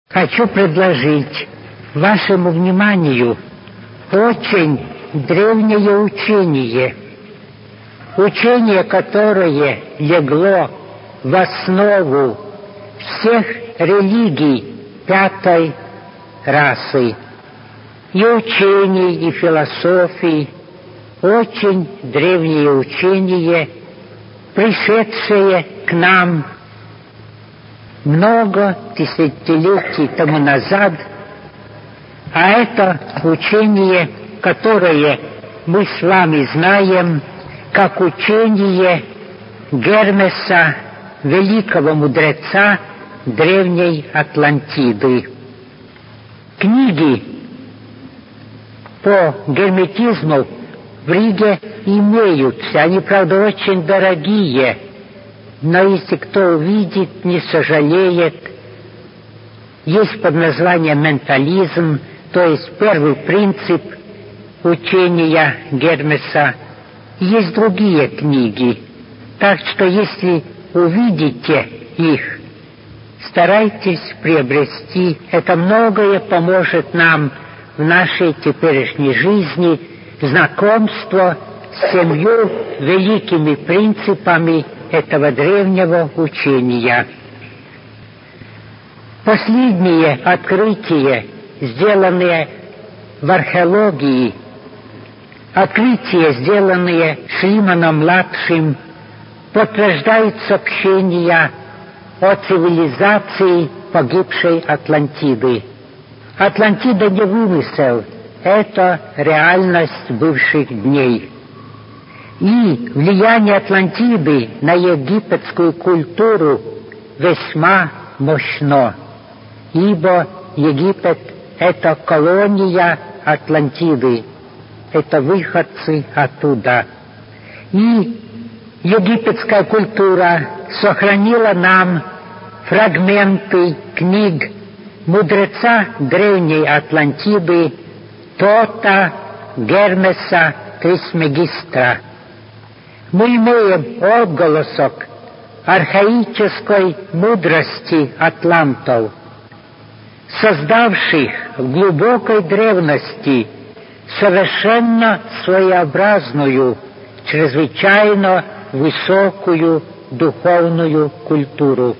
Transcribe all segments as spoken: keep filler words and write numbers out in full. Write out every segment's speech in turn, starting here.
Хочу предложить вашему вниманию очень древнее учение, учение, которое легло в основу всех религий пятой расы, и учений, и философий, очень древнее учение, пришедшее к нам много тысячелетий тому назад, а это учение, которое мы с вами знаем как учение Гермеса, великого мудреца древней Атлантиды. Книги по герметизму в Риге имеются, они, правда, очень дорогие, но если кто увидит, не сожалеет. Есть под названием ментализм, то есть первый принцип учения Гермеса. Есть другие книги, так что если увидите их, старайтесь приобрести. Это многое поможет нам в нашей теперешней жизни, знакомство с семью великими принципами этого древнего учения. Последние открытия, сделанные в археологии, открытия, сделанные Шлиманом-младшим, подтверждают сообщения о цивилизации погибшей Атлантиды. Атлантида не вымысел, это реальность бывших дней. И влияние Атлантиды на египетскую культуру весьма мощно, ибо Египет — это колония Атлантиды, это выходцы оттуда. И египетская культура сохранила нам фрагменты книг мудреца древней Атлантиды Тота Гермеса Трисмегистра. Мы имеем отголосок архаической мудрости атлантов, создавших в глубокой древности совершенно своеобразную, чрезвычайно высокую духовную культуру.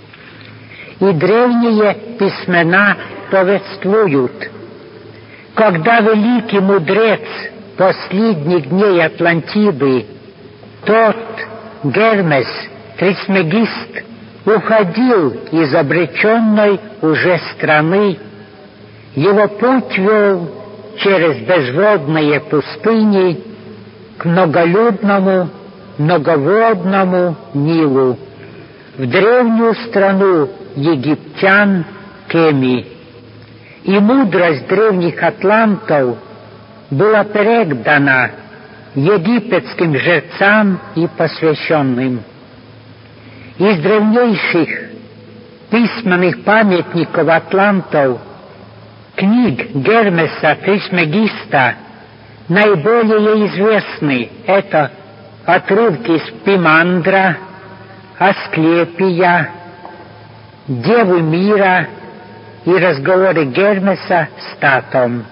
И древние письмена повествуют, когда великий мудрец последних дней Атлантиды, тот Гермес Трисмегист, уходил из обреченной уже страны, его путь вел через безводные пустыни к многолюдному, многоводному Нилу, в древнюю страну египтян Кеми. И мудрость древних атлантов была передана египетским жрецам и посвященным. Из древнейших письменных памятников атлантов, книг Гермеса Трисмегиста, наиболее известны это отрывки из Пимандра, Асклепия, Девы мира и разговоры Гермеса с Татом.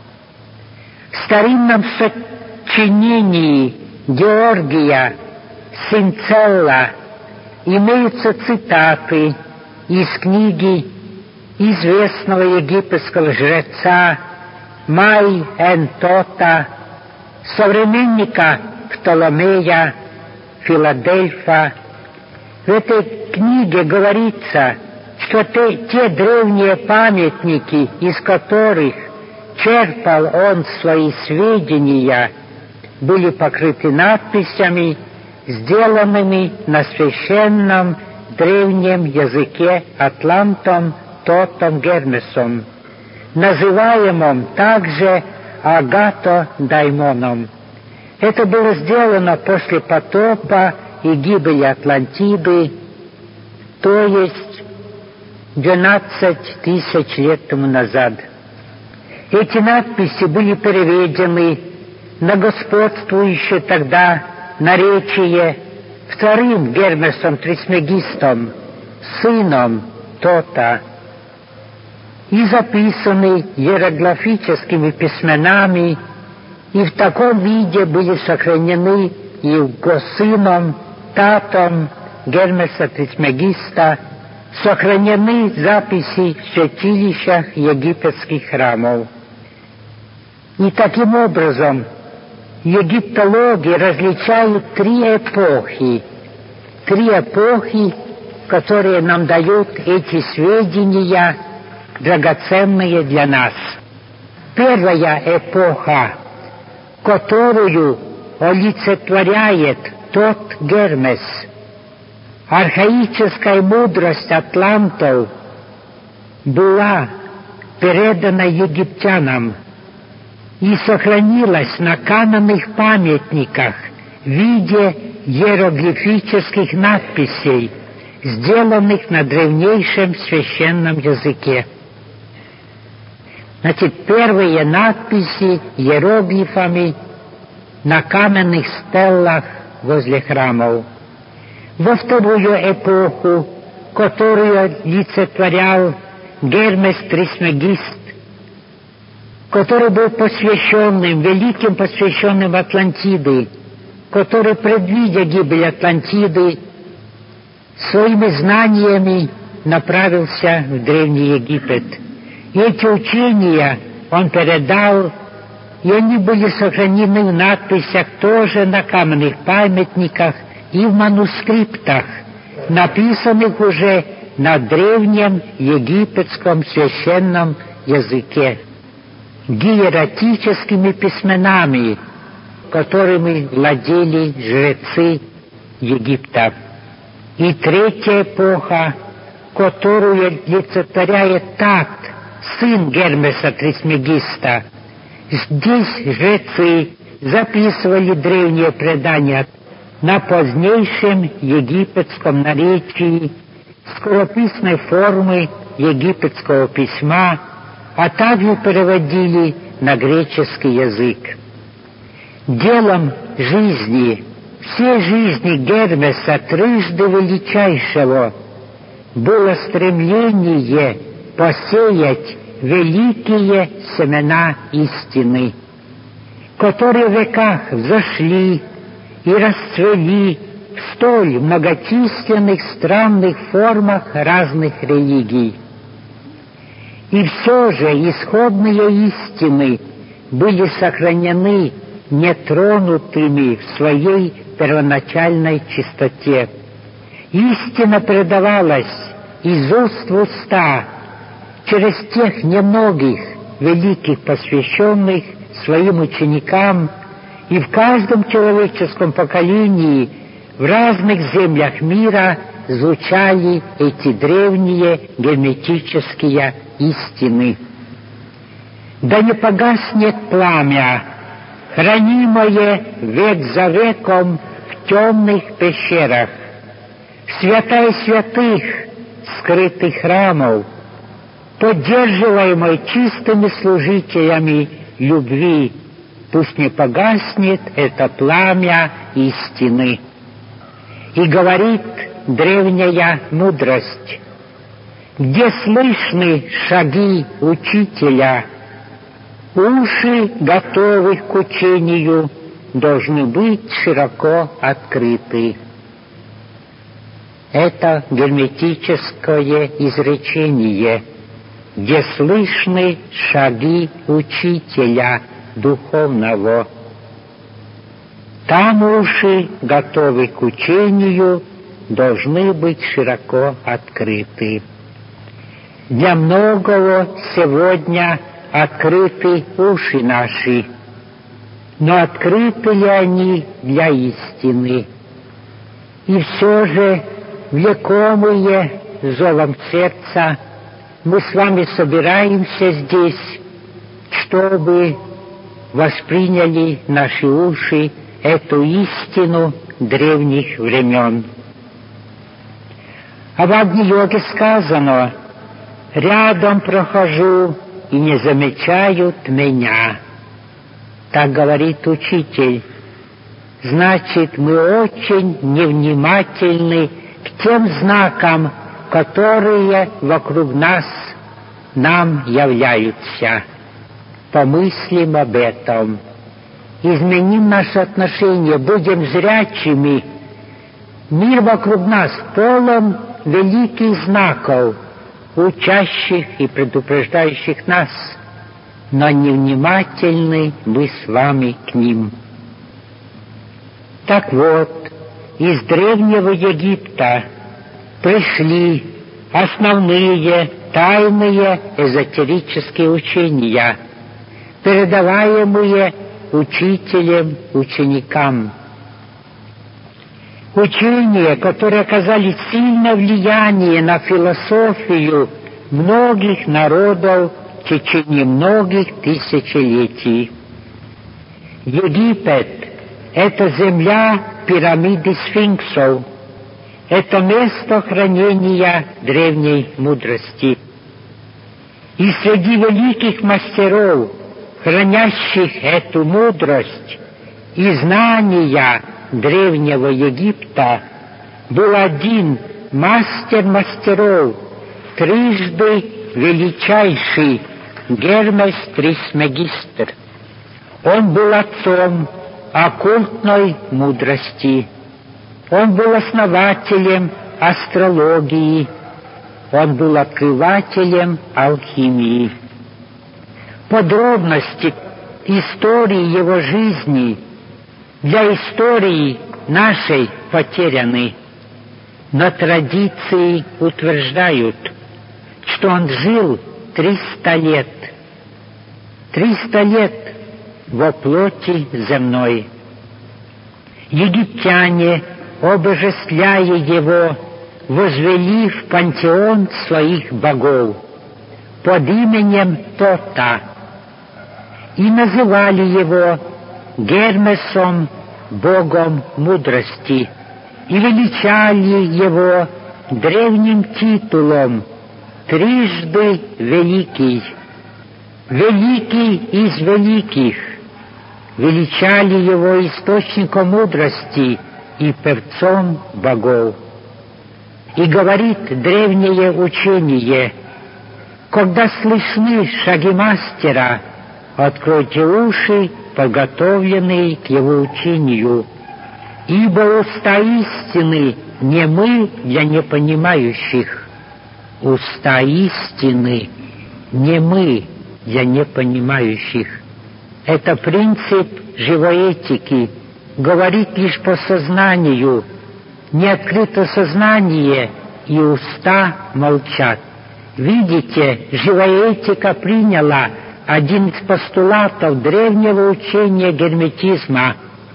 В старинном сочинении Георгия Синцелла имеются цитаты из книги известного египетского жреца Май-эн-Тота, современника Птоломея Филадельфа. В этой книге говорится, что те, те древние памятники, из которых черпал он свои сведения, были покрыты надписями, сделанными на священном древнем языке атлантом Тотом Гермесом, называемом также Агато-даймоном. Это было сделано после потопа и гибели Атлантиды, то есть двенадцать тысяч лет тому назад. Эти надписи были переведены на господствующее тогда наречие вторым Гермесом Трисмегистом, сыном Тота. и записаны иероглифическими письменами, и в таком виде были сохранены его сыном, татом Гермеса Трисмегиста, сохранены записи в святилищах египетских храмов. И таким образом египтологи различают три эпохи, три эпохи, которые нам дают эти сведения, драгоценные для нас. Первая эпоха, которую олицетворяет тот Гермес, архаическая мудрость атлантов, была передана египтянам и сохранилась на каменных памятниках в виде иероглифических надписей, сделанных на древнейшем священном языке. Значит, первые надписи иероглифами на каменных стеллах возле храмов. Во вторую эпоху, которую олицетворял Гермес Трисмегист, который был посвященным, великим посвященным Атлантиды, который, предвидя гибель Атлантиды, своими знаниями направился в Древний Египет. И эти учения он передал, и они были сохранены в надписях тоже на каменных памятниках и в манускриптах, написанных уже на древнем египетском священном языке, гиератическими письменами, которыми владели жрецы Египта. И третья эпоха, которую олицетворяет Такт, сын Гермеса Трисмегиста. Здесь жрецы записывали древние предания на позднейшем египетском наречии, скорописной формы египетского письма, а также переводили на греческий язык. Делом жизни, всей жизни Гермеса трижды величайшего, было стремление посеять великие семена истины, которые в веках взошли и расцвели в столь многочисленных странных формах разных религий. И все же исходные истины были сохранены нетронутыми в своей первоначальной чистоте. Истина передавалась из уст в уста через тех немногих великих посвященных своим ученикам, и в каждом человеческом поколении в разных землях мира звучали эти древние герметические истины. Да не погаснет пламя, хранимое век за веком в темных пещерах, в святая святых скрытых храмов, поддерживаемой чистыми служителями любви, пусть не погаснет это пламя истины. И говорит древняя мудрость: где слышны шаги учителя, уши, готовых к учению, должны быть широко открыты. Это герметическое изречение, где слышны шаги учителя духовного. Там уши, готовы к учению, должны быть широко открыты. Для многого сегодня открыты уши наши, но открыты ли они для истины? И все же, влекомые зовом сердца, мы с вами собираемся здесь, чтобы восприняли наши уши эту истину древних времен. Об Агни-йоге сказано: «Рядом прохожу, и не замечают меня». Так говорит учитель. Значит, мы очень невнимательны к тем знакам, которые вокруг нас нам являются. Помыслим об этом. Изменим наше отношение, будем зрячими. Мир вокруг нас полон великих знаков, учащих и предупреждающих нас, но невнимательны мы с вами к ним. Так вот, из древнего Египта пришли основные тайные эзотерические учения, передаваемые учителем ученикам. Учения, которые оказали сильное влияние на философию многих народов в течение многих тысячелетий. Египет — это земля пирамиды сфинксов, это место хранения древней мудрости. И среди великих мастеров, хранящих эту мудрость и знания древнего Египта, был один мастер мастеров, трижды величайший Гермес Трисмегистр. Он был отцом оккультной мудрости. Он был основателем астрологии. Он был открывателем алхимии. Подробности истории его жизни для истории нашей потеряны, но традиции утверждают, что он жил триста лет. Триста лет во плоти земной. Египтяне, обожествляя его, возвели в пантеон своих богов под именем Тота и называли его Гермесом, богом мудрости, и величали его древним титулом «Трижды великий», «Великий из великих», величали его источником мудрости и перцом богов. И говорит древнее учение: когда слышны шаги мастера, откройте уши, подготовленные к его учению, ибо уста истины немы для непонимающих. Уста истины немы для непонимающих. Это принцип живой этики, говорит лишь по сознанию, не открыто сознание, и уста молчат. Видите, живая этика приняла один из постулатов древнего учения герметизма,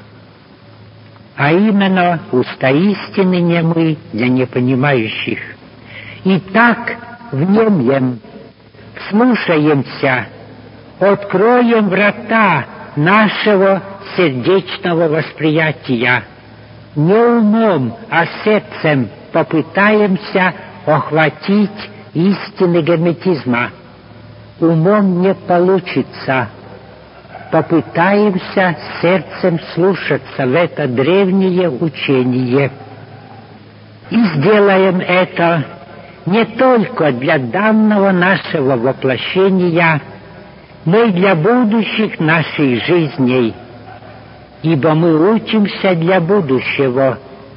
а именно уста истины немы для непонимающих. Итак, внемлем, вслушаемся, откроем врата нашего сердечного восприятия. Не умом, а сердцем попытаемся охватить истины герметизма. Умом не получится. Попытаемся сердцем слушаться в это древнее учение. И сделаем это не только для данного нашего воплощения, но и для будущих наших жизней, ибо мы учимся для будущего.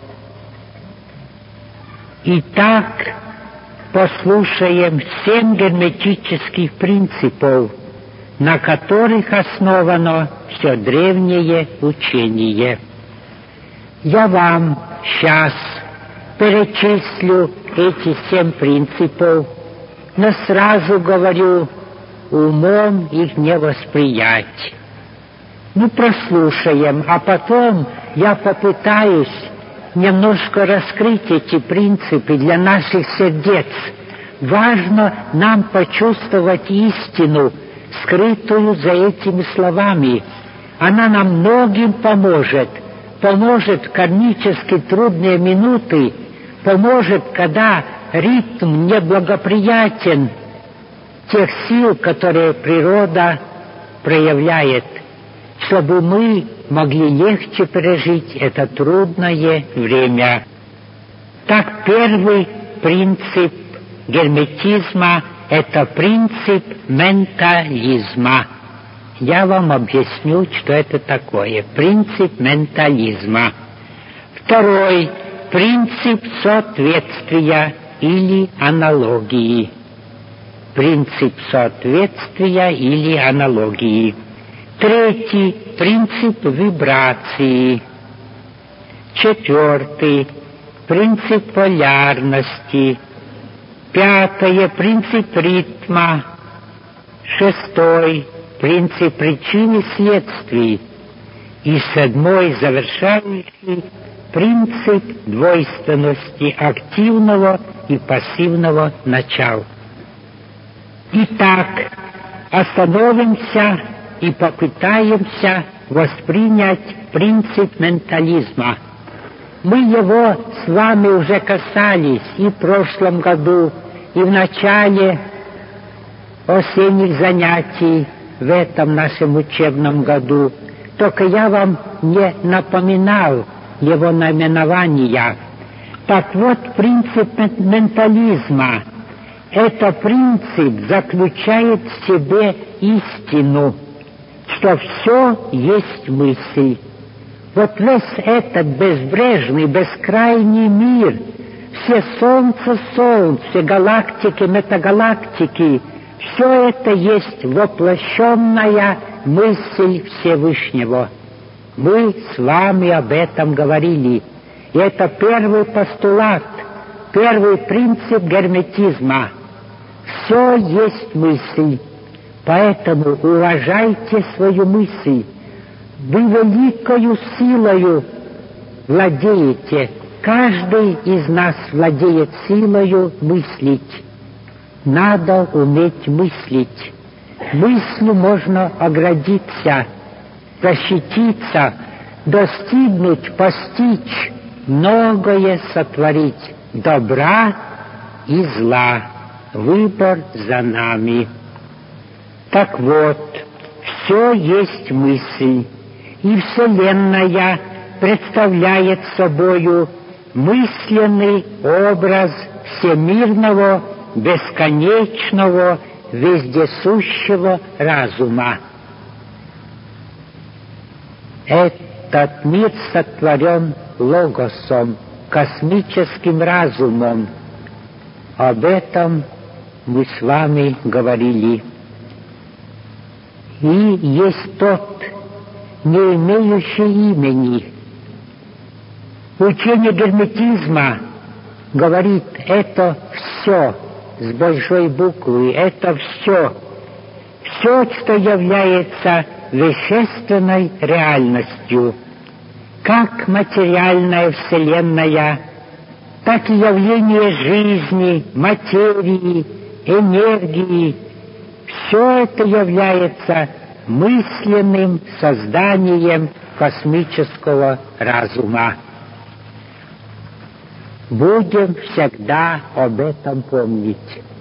Итак, послушаем семь герметических принципов, на которых основано все древнее учение. Я вам сейчас перечислю эти семь принципов, но сразу говорю, умом их не восприять. Ну, прослушаем, а потом я попытаюсь немножко раскрыть эти принципы для наших сердец. Важно нам почувствовать истину, скрытую за этими словами. Она нам многим поможет. Поможет в кармически трудные минуты, поможет, когда ритм неблагоприятен тех сил, которые природа проявляет, чтобы мы могли легче пережить это трудное время. Так, первый принцип герметизма это принцип ментализма. Я вам объясню, что это такое. Принцип ментализма. Второй — принцип соответствия или аналогии. Принцип соответствия или аналогии. Третий — принцип вибрации. Четвертый — принцип полярности. Пятое — принцип ритма. Шестой — принцип причин и следствий. И седьмой, завершающий, принцип двойственности активного и пассивного начала. Итак, остановимся и попытаемся воспринять принцип ментализма. Мы его с вами уже касались и в прошлом году, и в начале осенних занятий в этом нашем учебном году. Только я вам не напоминал его наименования. Так вот, принцип ментализма — это принцип заключает в себе истину, что все есть мысль. Вот весь этот безбрежный, бескрайний мир, все солнца, солнц, все галактики, метагалактики, все это есть воплощенная мысль Всевышнего. Мы с вами об этом говорили. И это первый постулат, первый принцип герметизма. Все есть мысль, поэтому уважайте свою мысль. Вы великою силою владеете. Каждый из нас владеет силою мыслить. Надо уметь мыслить. Мыслью можно оградиться, защититься, достигнуть, постичь, многое сотворить, добра и зла. Выбор за нами. Так вот, все есть мысль, и Вселенная представляет собою мысленный образ всемирного, бесконечного, вездесущего разума. Этот мир сотворен логосом, космическим разумом. Об этом мы с вами говорили. И есть тот, не имеющий имени. Учение герметизма говорит, это все, с большой буквы, это все, все, что является вещественной реальностью, как материальная вселенная, так и явление жизни, материи, энергии, все это является мысленным созданием космического разума. Будем всегда об этом помнить.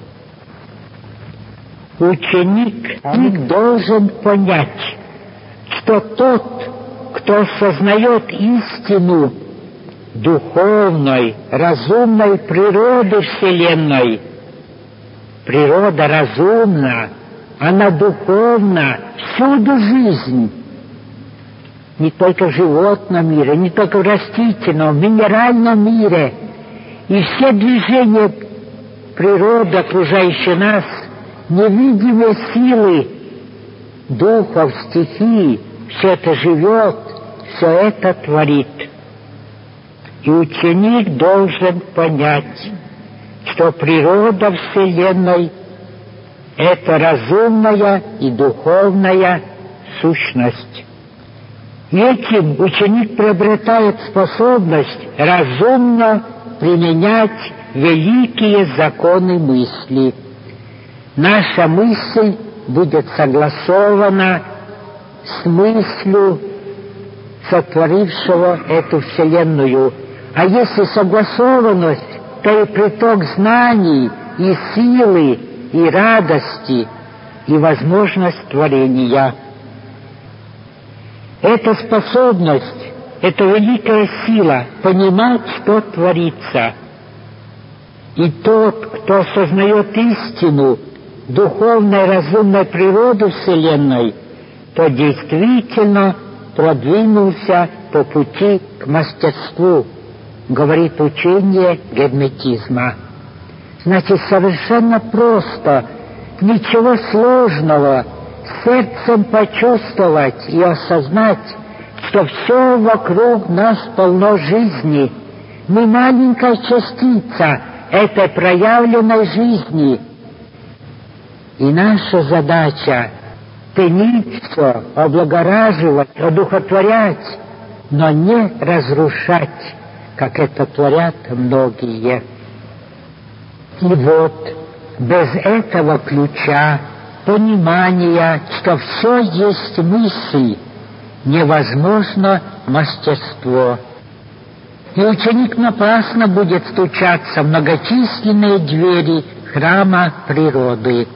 Ученик не должен понять, что тот, кто сознает истину духовной, разумной природы Вселенной, природа разумна, она духовна, всюду жизнь. Не только в животном мире, не только в растительном, в минеральном мире. И все движения природы, окружающей нас, невидимые силы духов, стихий, все это живет, все это творит. И ученик должен понять, что природа Вселенной — это разумная и духовная сущность. И этим ученик приобретает способность разумно применять великие законы мысли. Наша мысль будет согласована с мыслью сотворившего эту Вселенную. А если согласованность, то и приток знаний, и силы, и радости, и возможность творения. Эта способность, эта великая сила понимать, что творится. И тот, кто осознает истину, духовной разумной природы Вселенной, то действительно продвинулся по пути к мастерству, говорит учение герметизма. Значит, совершенно просто, ничего сложного, сердцем почувствовать и осознать, что все вокруг нас полно жизни. Мы маленькая частица этой проявленной жизни. И наша задача — ценить все, облагораживать, одухотворять, но не разрушать, как это творят многие. И вот без этого ключа, понимания, что все есть мысль, невозможно мастерство. И ученик напрасно будет стучаться в многочисленные двери храма природы.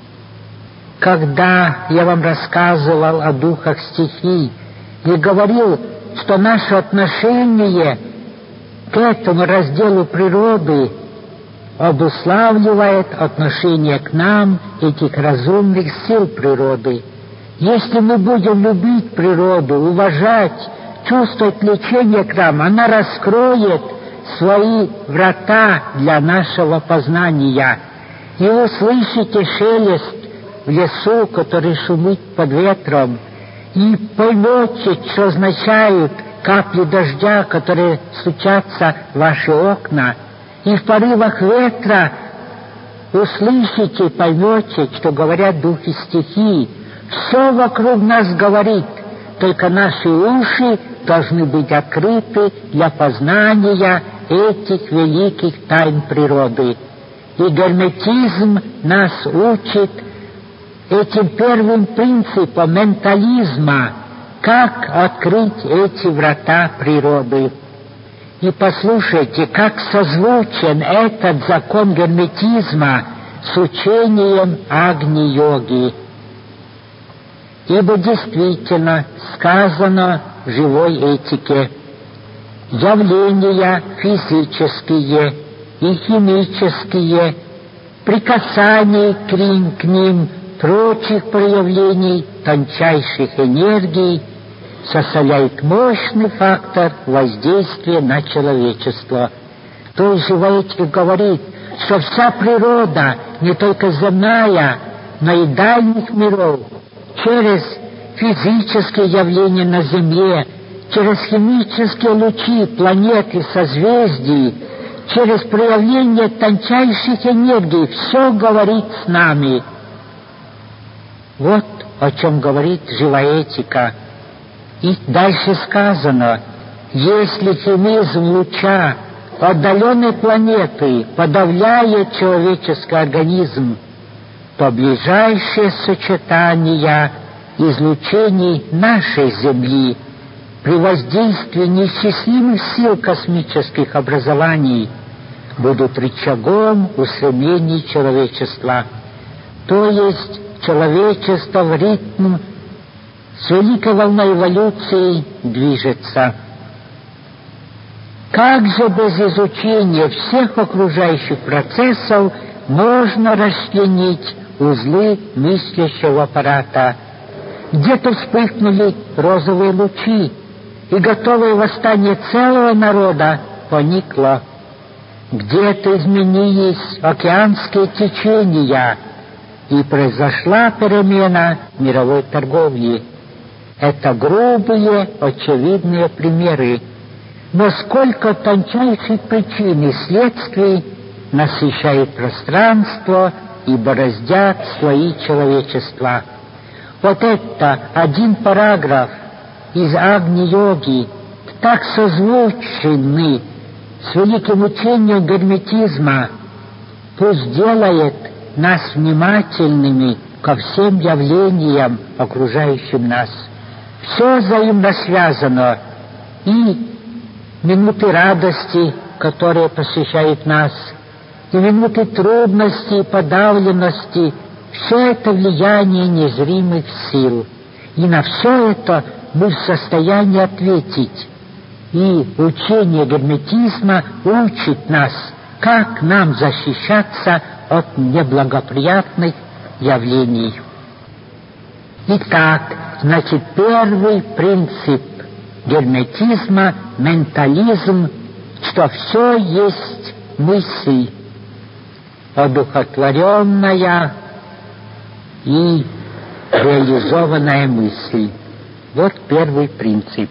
Когда я вам рассказывал о духах стихий и говорил, что наше отношение к этому разделу природы обуславливает отношение к нам этих разумных сил природы. Если мы будем любить природу, уважать, чувствовать влечение к нам, она раскроет свои врата для нашего познания. И вы слышите шелест в лесу, который шумит под ветром, и поймете, что означают капли дождя, которые стучатся в ваши окна, и в порывах ветра услышите, поймете, что говорят духи стихий. Все вокруг нас говорит, только наши уши должны быть открыты для познания этих великих тайн природы. И герметизм нас учит этим первым принципом ментализма, как открыть эти врата природы. И послушайте, как созвучен этот закон герметизма с учением Агни-йоги. Ибо действительно сказано в живой этике: явления физические и химические, прикасаний к ним, к ним прочих проявлений тончайших энергий составляет мощный фактор воздействия на человечество. То есть живая этика говорит, что вся природа, не только земная, но и дальних миров, через физические явления на Земле, через химические лучи планет и созвездий, через проявление тончайших энергий, все говорит с нами. Вот о чем говорит живая этика. И дальше сказано: если химизм луча отдаленной планеты подавляет человеческий организм, то ближайшее сочетание излучений нашей Земли при воздействии неисчислимых сил космических образований будут рычагом устремлений человечества. То есть человечество в ритм с великой волной эволюции движется. Как же без изучения всех окружающих процессов можно расчленить узлы мыслящего аппарата? Где-то вспыхнули розовые лучи, и готовое восстание целого народа поникло. Где-то изменились океанские течения, и произошла перемена мировой торговли. Это грубые, очевидные примеры. Но сколько тончайших причин и следствий насыщает пространство и бороздят слои человечества. Вот это один параграф из Агни-йоги, так созвучный с великим учением герметизма, пусть делает нас внимательными ко всем явлениям, окружающим нас. Все взаимно связано, и минуты радости, которые посещают нас, и минуты трудности и подавленности, все это влияние незримых сил. И на все это мы в состоянии ответить. И учение герметизма учит нас, как нам защищаться от неблагоприятных явлений. Итак, значит, первый принцип герметизма — ментализм, что все есть мысль, одухотворенная и реализованная мысль. Вот первый принцип.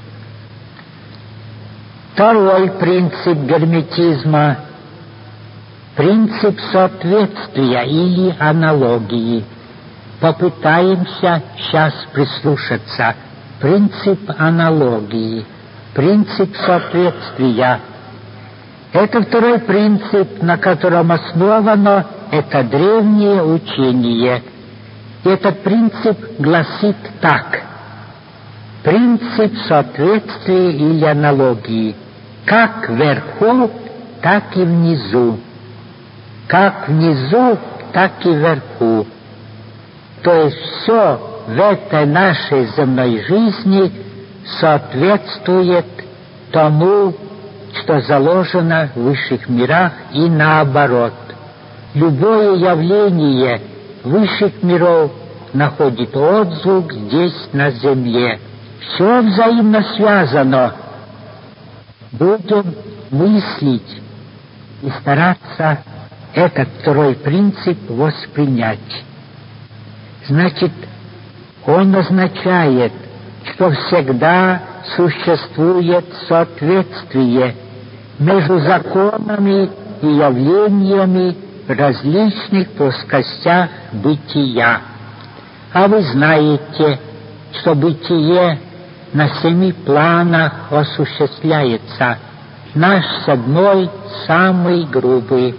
Второй принцип герметизма — принцип соответствия или аналогии. Попытаемся сейчас прислушаться. Принцип аналогии, принцип соответствия. Это второй принцип, на котором основано это древнее учение. Этот принцип гласит так: принцип соответствия или аналогии. Как вверху, так и внизу. Как внизу, так и вверху. То есть все в этой нашей земной жизни соответствует тому, что заложено в высших мирах, и наоборот. Любое явление высших миров находит отзвук здесь, на земле. Все взаимно связано. Будем мыслить и стараться этот второй принцип воспринять. Значит, он означает, что всегда существует соответствие между законами и явлениями в различных плоскостях бытия. А вы знаете, что бытие на семи планах осуществляется. Наш седьмой самый грубый,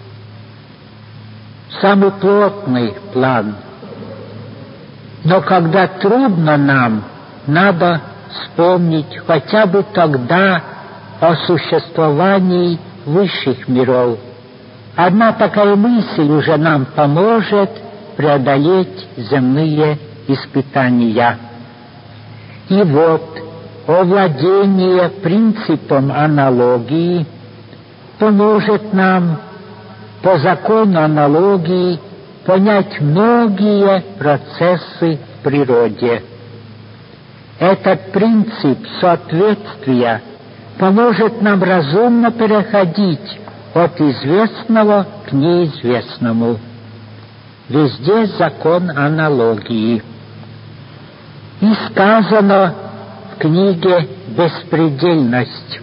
самый плотный план. Но когда трудно нам, надо вспомнить хотя бы тогда о существовании высших миров. Одна такая мысль уже нам поможет преодолеть земные испытания. И вот овладение принципом аналогии поможет нам по закону аналогии понять многие процессы в природе. Этот принцип соответствия поможет нам разумно переходить от известного к неизвестному. Везде закон аналогии. И сказано в книге «Беспредельность»: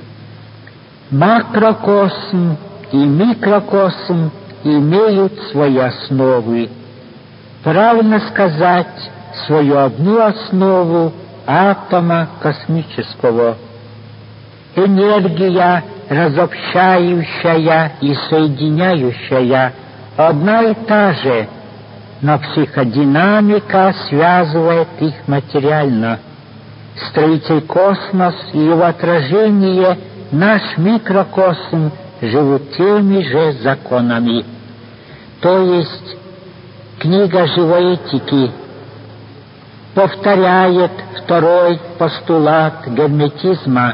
макрокосм и микрокосм имеют свои основы. Правильно сказать, свою одну основу атома космического. Энергия, разобщающая и соединяющая, одна и та же, но психодинамика связывает их материально. Строитель космос и его отражение, наш микрокосм, живут теми же законами. То есть книга живой этики повторяет второй постулат герметизма.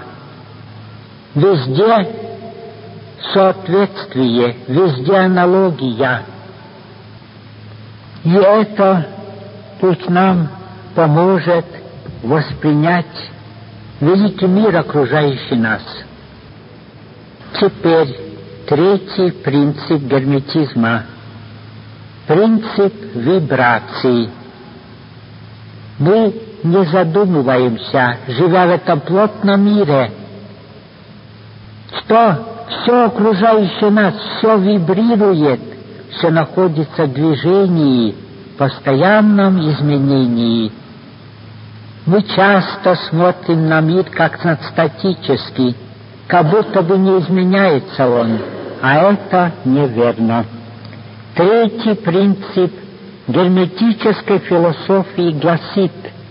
Везде соответствие, везде аналогия. И это пусть нам поможет воспринять великий мир, окружающий нас. Теперь третий принцип герметизма — принцип вибраций. Мы не задумываемся, живя в этом плотном мире, что все окружающее нас, все вибрирует, все находится в движении, в постоянном изменении. Мы часто смотрим на мир как на статический, как будто бы не изменяется он, а это неверно. Третий принцип герметической философии гласит: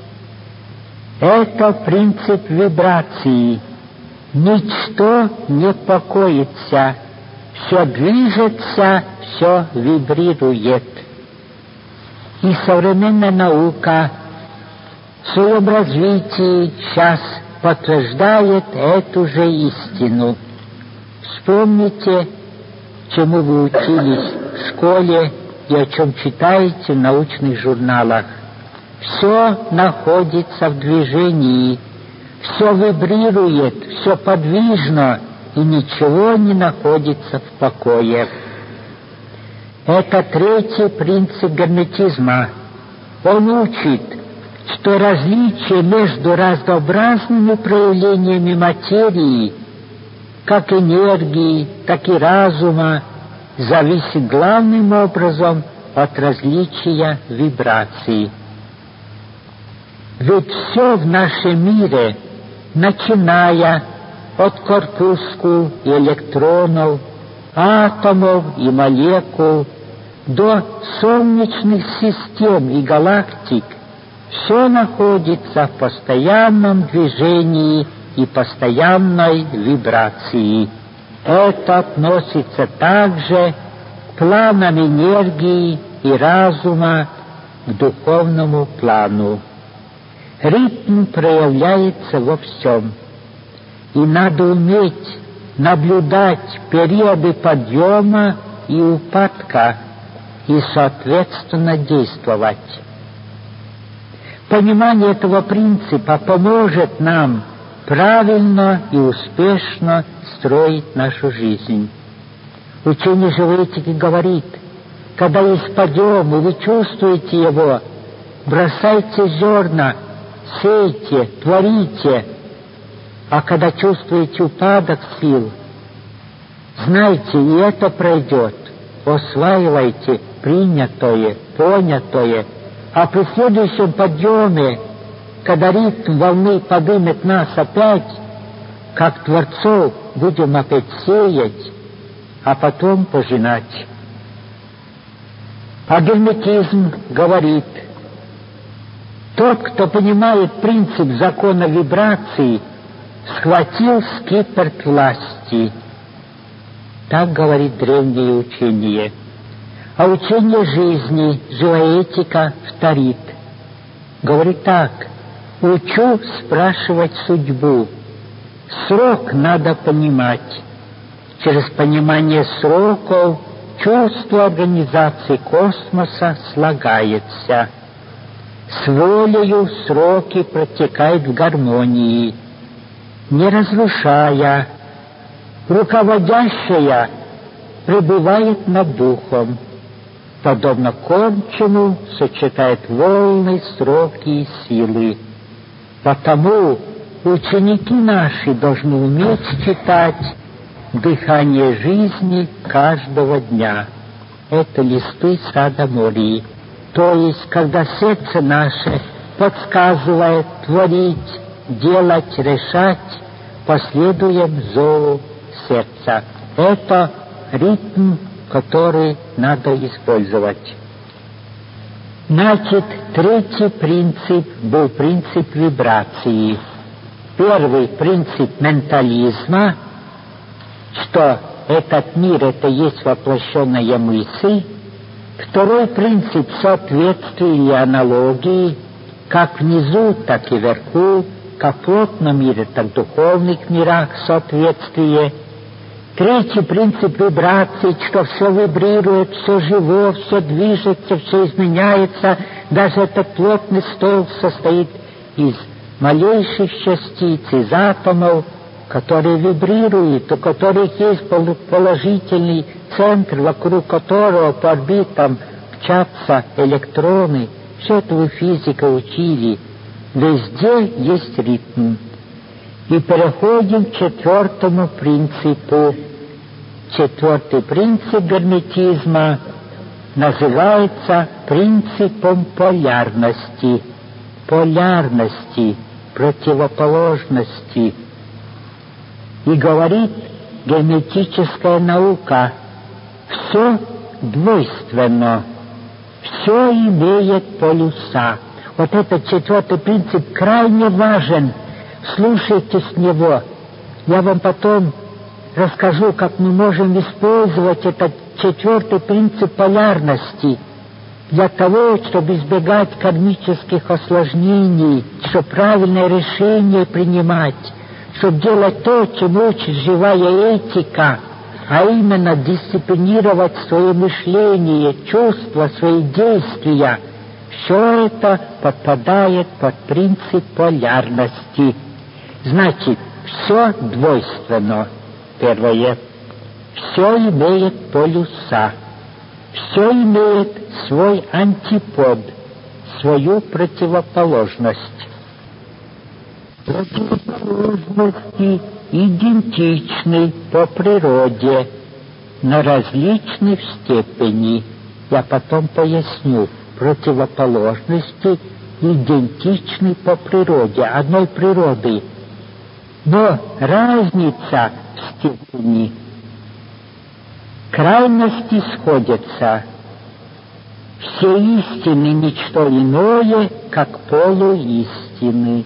это принцип вибрации. Ничто не покоится, все движется, все вибрирует. И современная наука в своем развитии сейчас подтверждает эту же истину. Вспомните, чему вы учились в школе и о чем читаете в научных журналах. Все находится в движении, все вибрирует, все подвижно, и ничего не находится в покое. Это третий принцип герметизма. Он учит, что различие между разнообразными проявлениями материи, как энергии, так и разума, зависит главным образом от различия вибраций. Ведь все в нашем мире, начиная от корпускул и электронов, атомов и молекул, до солнечных систем и галактик, все находится в постоянном движении и постоянной вибрации. Это относится также к планам энергии и разума, к духовному плану. Ритм проявляется во всем, и надо уметь наблюдать периоды подъема и упадка и, соответственно, действовать. Понимание этого принципа поможет нам правильно и успешно строить нашу жизнь. Учение живой этики говорит, когда есть подъем, и вы чувствуете его, бросайте зерна, сейте, творите, а когда чувствуете упадок сил, знайте, и это пройдет, усваивайте принятое, понятое, а при следующем подъеме, когда ритм волны подымет нас опять, как творцов, будем опять сеять, а потом пожинать. А герметизм говорит, тот, кто понимает принцип закона вибрации, схватил скипетр власти. Так говорит древнее учение. А учение жизни, живая этика, вторит. Говорит так: учу спрашивать судьбу. Срок надо понимать. Через понимание сроков чувство организации космоса слагается. С волею сроки протекают в гармонии, не разрушая. Руководящая пребывает над духом, подобно кончину сочетает волны, сроки и силы. Потому ученики наши должны уметь читать дыхание жизни каждого дня. Это листы сада Мории. То есть, когда сердце наше подсказывает творить, делать, решать, последуем зову сердца. Это ритм, который надо использовать. Значит, третий принцип был принцип вибрации. Первый принцип ментализма, что этот мир — это есть воплощенная мысль. Второй принцип соответствия или аналогии, как внизу, так и вверху, как в плотном мире, так и в духовных мирах соответствие. Третий принцип вибрации, что все вибрирует, все живо, все движется, все изменяется. Даже этот плотный стол состоит из малейших частиц, из атомов, которые вибрируют, у которых есть положительный центр, вокруг которого по орбитам мчатся электроны. Все это вы физика учили. Везде есть ритм. И переходим к четвертому принципу. Четвертый принцип герметизма называется принципом полярности. Полярности, противоположности. И говорит герметическая наука: все двойственно, все имеет полюса. Вот этот четвертый принцип крайне важен. Слушайте с него. Я вам потом расскажу, как мы можем использовать этот четвертый принцип полярности для того, чтобы избегать кармических осложнений, чтобы правильное решение принимать, чтобы делать то, чему учит живая этика, а именно дисциплинировать свое мышление, чувства, свои действия, все это подпадает под принцип полярности. Значит, все двойственно. Первое. Все имеет полюса. Все имеет свой антипод, свою противоположность. Противоположности идентичны по природе, но различны в степени. Я потом поясню. Противоположности идентичны по природе, одной природы, но разница в степени. Крайности сходятся. Все истины — ничто иное, как полуистины.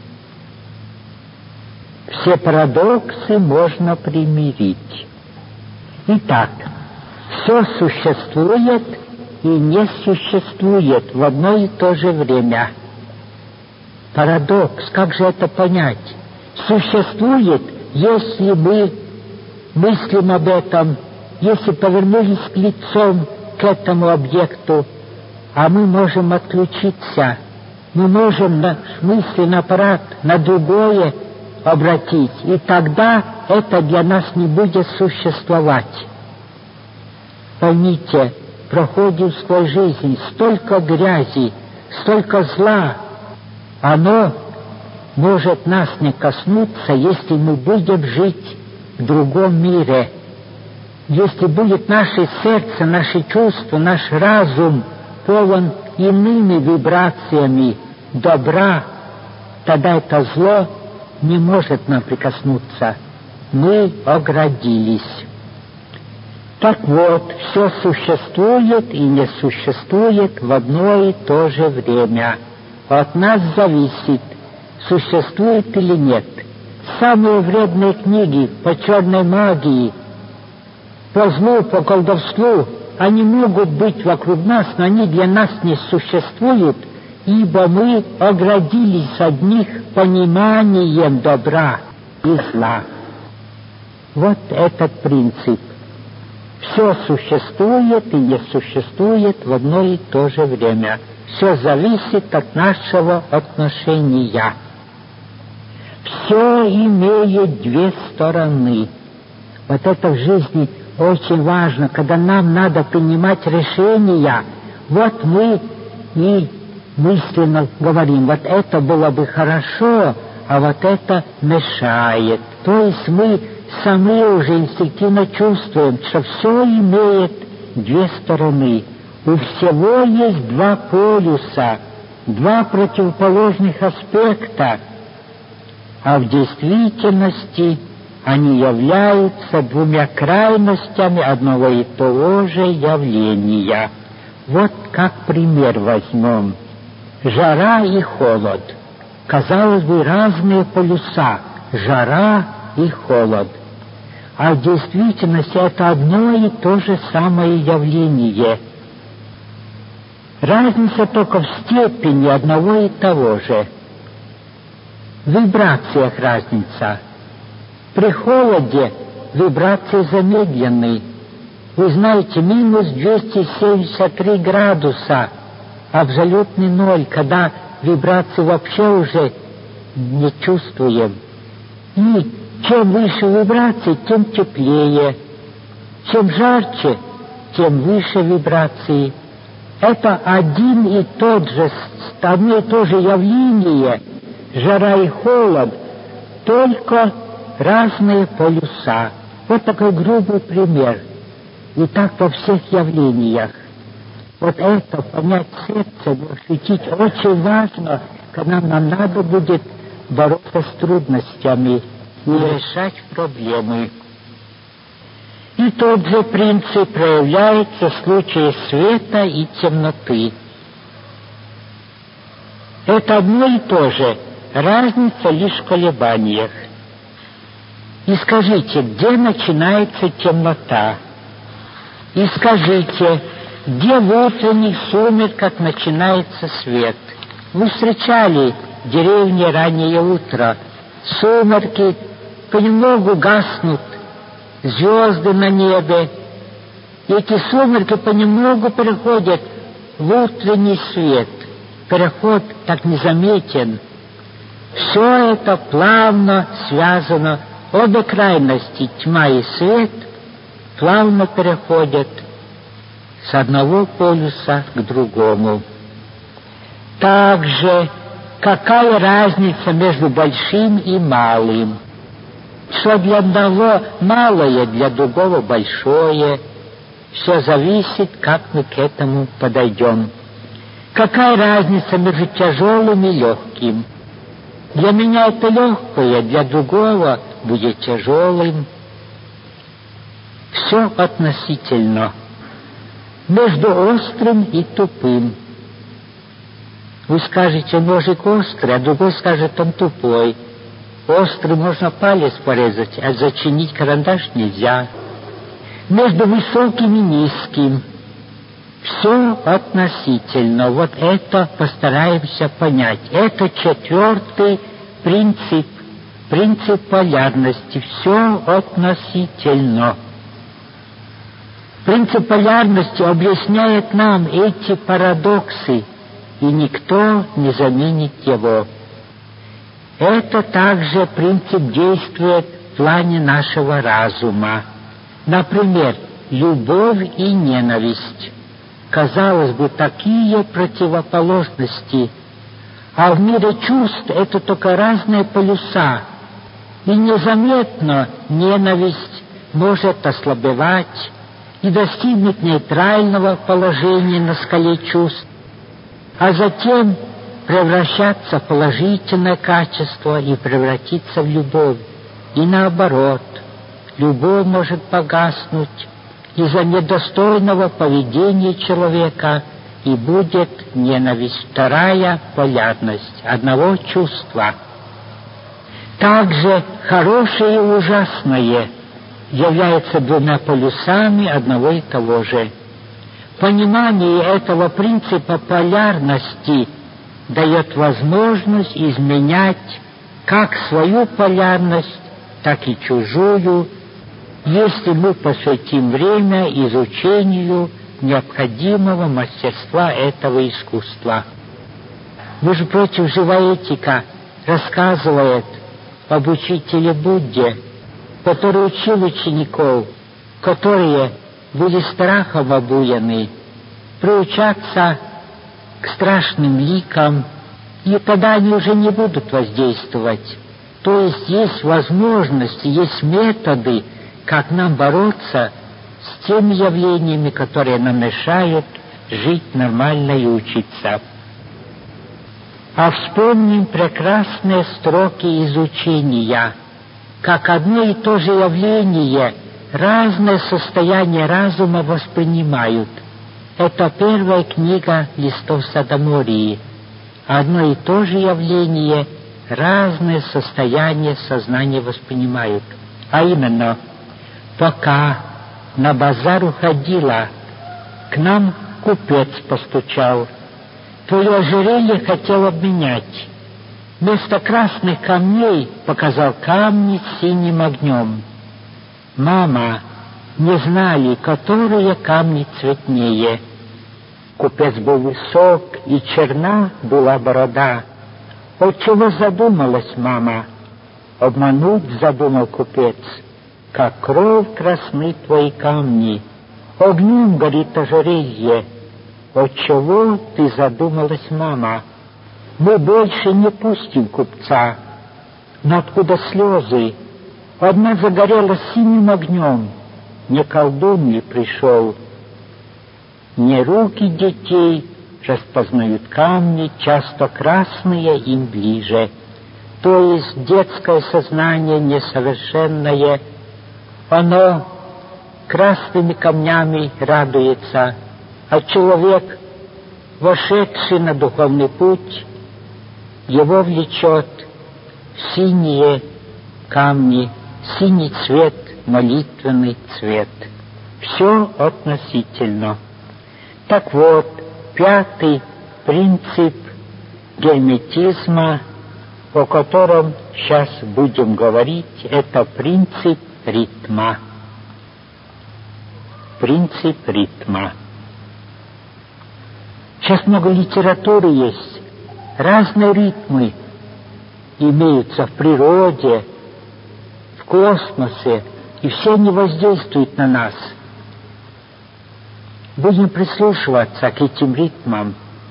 Все парадоксы можно примирить. Итак, все существует и не существует в одно и то же время. Парадокс, как же это понять? Существует, если мы мыслим об этом, если повернулись лицом к этому объекту, а мы можем отключиться, мы можем наш мысленный аппарат на другое обратить, и тогда это для нас не будет существовать. Поймите, проходим сквозь жизнь столько грязи, столько зла, оно может нас не коснуться, если мы будем жить в другом мире. Если будет наше сердце, наши чувства, наш разум полон иными вибрациями добра, тогда это зло не может нам прикоснуться. Мы оградились. Так вот, все существует и не существует в одно и то же время. От нас зависит, существует или нет. Самые вредные книги по черной магии, по злу, по колдовству, они могут быть вокруг нас, но они для нас не существуют, ибо мы оградились от них пониманием добра и зла. Вот этот принцип. Все существует и не существует в одно и то же время. Все зависит от нашего отношения. Все имеет две стороны. Вот это в жизни очень важно, когда нам надо принимать решения. Вот мы и мысленно говорим, вот это было бы хорошо, а вот это мешает. То есть мы сами уже инстинктивно чувствуем, что все имеет две стороны. У всего есть два полюса, два противоположных аспекта, а в действительности они являются двумя крайностями одного и того же явления. Вот как пример возьмем. Жара и холод. Казалось бы, разные полюса. Жара и холод. А в действительности это одно и то же самое явление. Разница только в степени одного и того же. В вибрациях разница. При холоде вибрации замедлены. Вы знаете, минус двести семьдесят три градуса, абсолютный ноль, когда вибрации вообще уже не чувствуем. И чем выше вибрации, тем теплее. Чем жарче, тем выше вибрации. Это один и тот же, одно и то же явление, жара и холод, только разные полюса. Вот такой грубый пример. И так во всех явлениях. Вот это понять сердцем, ощутить очень важно, когда нам надо будет бороться с трудностями и решать проблемы. И тот же принцип проявляется в случае света и темноты. Это одно и то же, разница лишь в колебаниях. И скажите, где начинается темнота? И скажите, где в утренних сумерках начинается свет? Вы встречали в деревне раннее утро, сумерки понемногу гаснут, звезды на небе. И эти сумерки понемногу переходят в утренний свет. Переход так незаметен. Все это плавно связано. Обе крайности, тьма и свет, плавно переходят с одного полюса к другому. Также какая разница между большим и малым? Что для одного малое, для другого большое. Все зависит, как мы к этому подойдем. Какая разница между тяжелым и легким? Для меня это легкое, для другого будет тяжелым. Все относительно. Между острым и тупым. Вы скажете, ножик острый, а другой скажет, он тупой. Острый можно палец порезать, а зачинить карандаш нельзя. Между высоким и низким. Все относительно. Вот это постараемся понять. Это четвертый принцип. Принцип полярности. Все относительно. Принцип полярности объясняет нам эти парадоксы, и никто не заменит его. Это также принцип действует в плане нашего разума. Например, любовь и ненависть. Казалось бы, такие противоположности, а в мире чувств это только разные полюса. И незаметно ненависть может ослабевать и достигнуть нейтрального положения на скале чувств, а затем превращаться в положительное качество и превратиться в любовь. И наоборот, любовь может погаснуть из-за недостойного поведения человека, и будет ненависть, вторая полярность одного чувства. Также хорошее и ужасное являются двумя полюсами одного и того же. Понимание этого принципа полярности дает возможность изменять как свою полярность, так и чужую, если мы посвятим время изучению необходимого мастерства этого искусства. Между прочим, живая этика рассказывает об учителе Будде, который учил учеников, которые были страхом обуяны, приучаться к страшным ликам, и тогда они уже не будут воздействовать. То есть есть возможности, есть методы, как нам бороться с теми явлениями, которые нам мешают жить нормально и учиться. А вспомним прекрасные строки из учения, как одно и то же явление разное состояние разума воспринимают. Это первая книга листов Содомории. Одно и то же явление разные состояния сознания воспринимают. А именно, пока на базар уходила, к нам купец постучал. Твое ожерелье хотел обменять. Вместо красных камней показал камни с синим огнем. Мама, не знали, которые камни цветнее. Купец был высок, и черна была борода. Отчего задумалась мама? Обмануть задумал купец. Как кровь красны твои камни, огнем горит ожерелье. Отчего ты задумалась, мама? Мы больше не пустим купца. Но откуда слезы? Одна загорела синим огнем. Не колдун ли пришел? Не руки детей распознают камни, часто красные им ближе. То есть детское сознание несовершенное, оно красными камнями радуется, а человек, вошедший на духовный путь, его влечет синие камни, синий цвет, молитвенный цвет. Все относительно. Так вот, пятый принцип герметизма, о котором сейчас будем говорить, это принцип ритма. принцип ритма. Сейчас много литературы есть, разные ритмы имеются в природе, в космосе, и все они воздействуют на нас. Будем прислушиваться к этим ритмам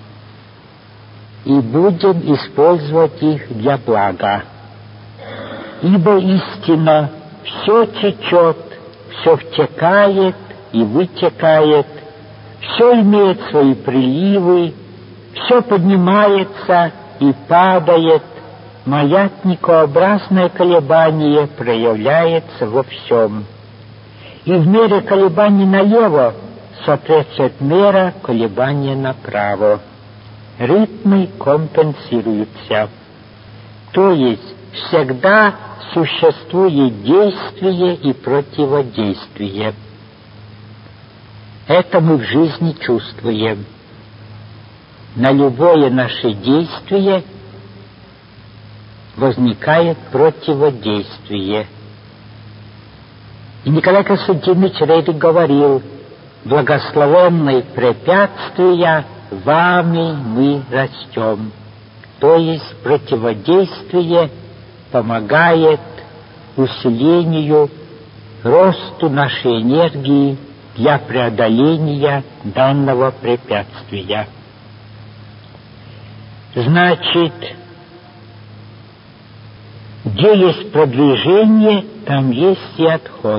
и будем использовать их для блага. Ибо истинно все течет, все втекает и вытекает, все имеет свои приливы, все поднимается и падает, маятникообразное колебание проявляется во всем. И в мере колебаний налево соответствует мера колебания направо. Ритмы компенсируются. То есть всегда существует действие и противодействие. Это мы в жизни чувствуем. На любое наше действие возникает противодействие. И Николай Константинович Рерих говорил: благословенные препятствия, вами мы растем. То есть противодействие помогает усилению, росту нашей энергии для преодоления данного препятствия. Значит, где есть продвижение, там есть и отход.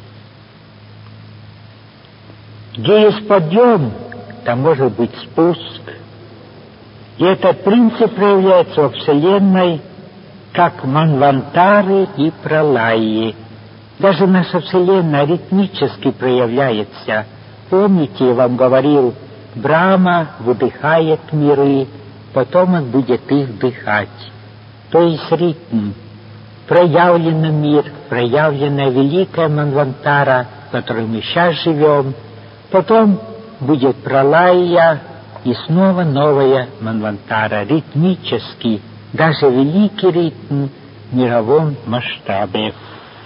Где есть подъем, там может быть спуск. И этот принцип проявляется во Вселенной как манвантары и пралаи. Даже наша Вселенная ритмически проявляется. Помните, я вам говорил, Брахма выдыхает миры, потом он будет их дыхать. То есть ритм. Проявленный мир, проявленная великая манвантара, в которой мы сейчас живем, потом будет пралая и снова новая манвантара, ритмический, даже великий ритм в мировом масштабе.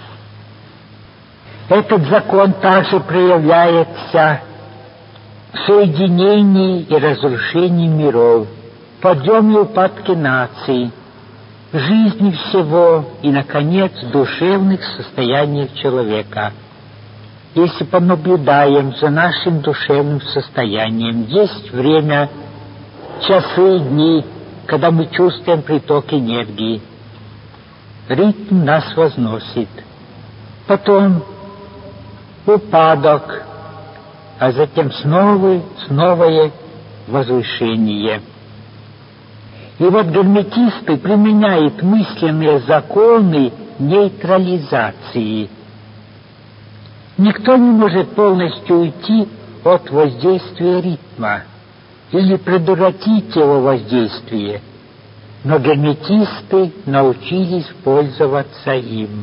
Этот закон также проявляется в соединении и разрушении миров, подъеме и упадке наций, в жизни всего и, наконец, в душевных состояниях человека. Если понаблюдаем за нашим душевным состоянием, есть время, часы и дни, когда мы чувствуем приток энергии. Ритм нас возносит. Потом упадок, а затем снова, снова возвышение. И вот герметисты применяют мысленные законы нейтрализации. Никто не может полностью уйти от воздействия ритма или предотвратить его воздействие, но герметисты научились пользоваться им.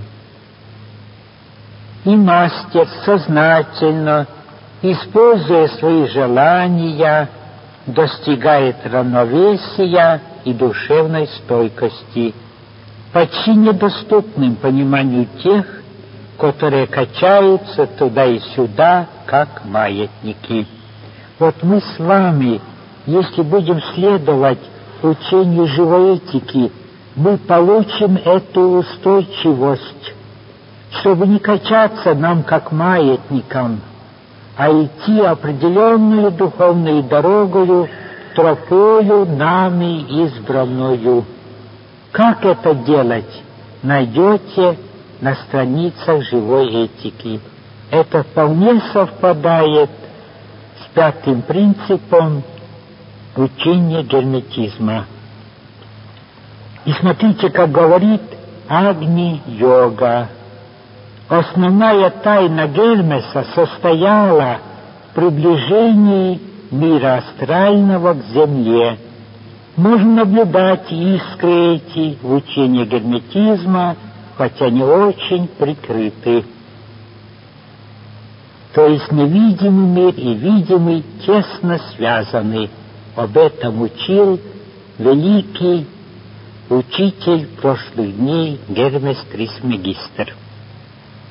И мастер сознательно, используя свои желания, достигает равновесия и душевной стойкости, почти недоступным пониманию тех, которые качаются туда и сюда, как маятники. Вот мы с вами, если будем следовать учению живой этики, мы получим эту устойчивость, чтобы не качаться нам, как маятникам, а идти определенную духовную дорогою, тропою нами избранную. Как это делать, найдете на страницах живой этики. Это вполне совпадает с пятым принципом учения герметизма. И смотрите, как говорит Агни-йога. Основная тайна Гермеса состояла в приближении мира астрального к Земле. Можно наблюдать искры эти в учении герметизма, хотя не очень прикрыты. То есть невидимый мир и видимый тесно связаны. Об этом учил великий учитель прошлых дней Гермес Трисмегистр.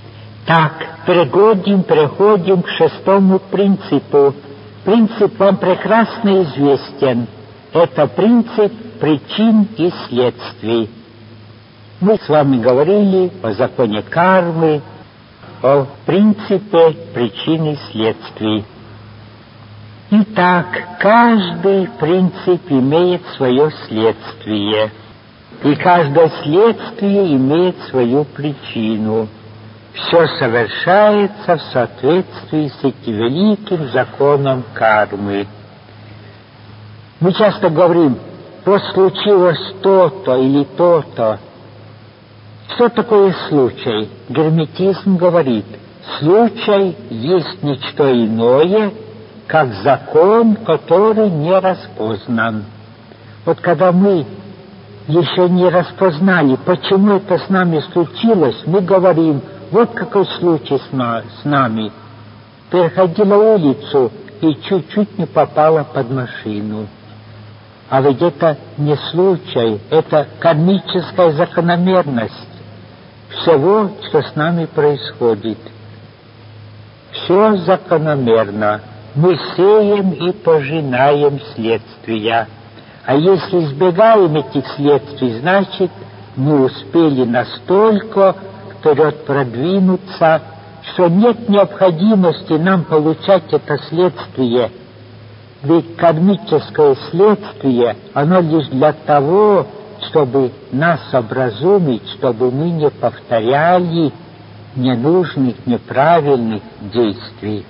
Так, переходим, переходим к шестому принципу. Принцип вам прекрасно известен. Это принцип причин и следствий. Мы с вами говорили о законе кармы, о принципе причин и следствий. Итак, каждый принцип имеет свое следствие, и каждое следствие имеет свою причину. Все совершается в соответствии с этим великим законом кармы. Мы часто говорим, вот случилось то-то или то-то. Что такое случай? Герметизм говорит, случай есть ничто иное, как закон, который не распознан. Вот когда мы еще не распознали, почему это с нами случилось, мы говорим, вот какой случай с нами. Переходила улицу и чуть-чуть не попала под машину. А ведь это не случай, это кармическая закономерность всего, что с нами происходит. Все закономерно. Мы сеем и пожинаем следствия. А если избегаем этих следствий, значит, мы успели настолько вперед продвинуться, что нет необходимости нам получать это следствие. Ведь кармическое следствие, оно лишь для того, чтобы нас образумить, чтобы мы не повторяли ненужных, неправильных действий.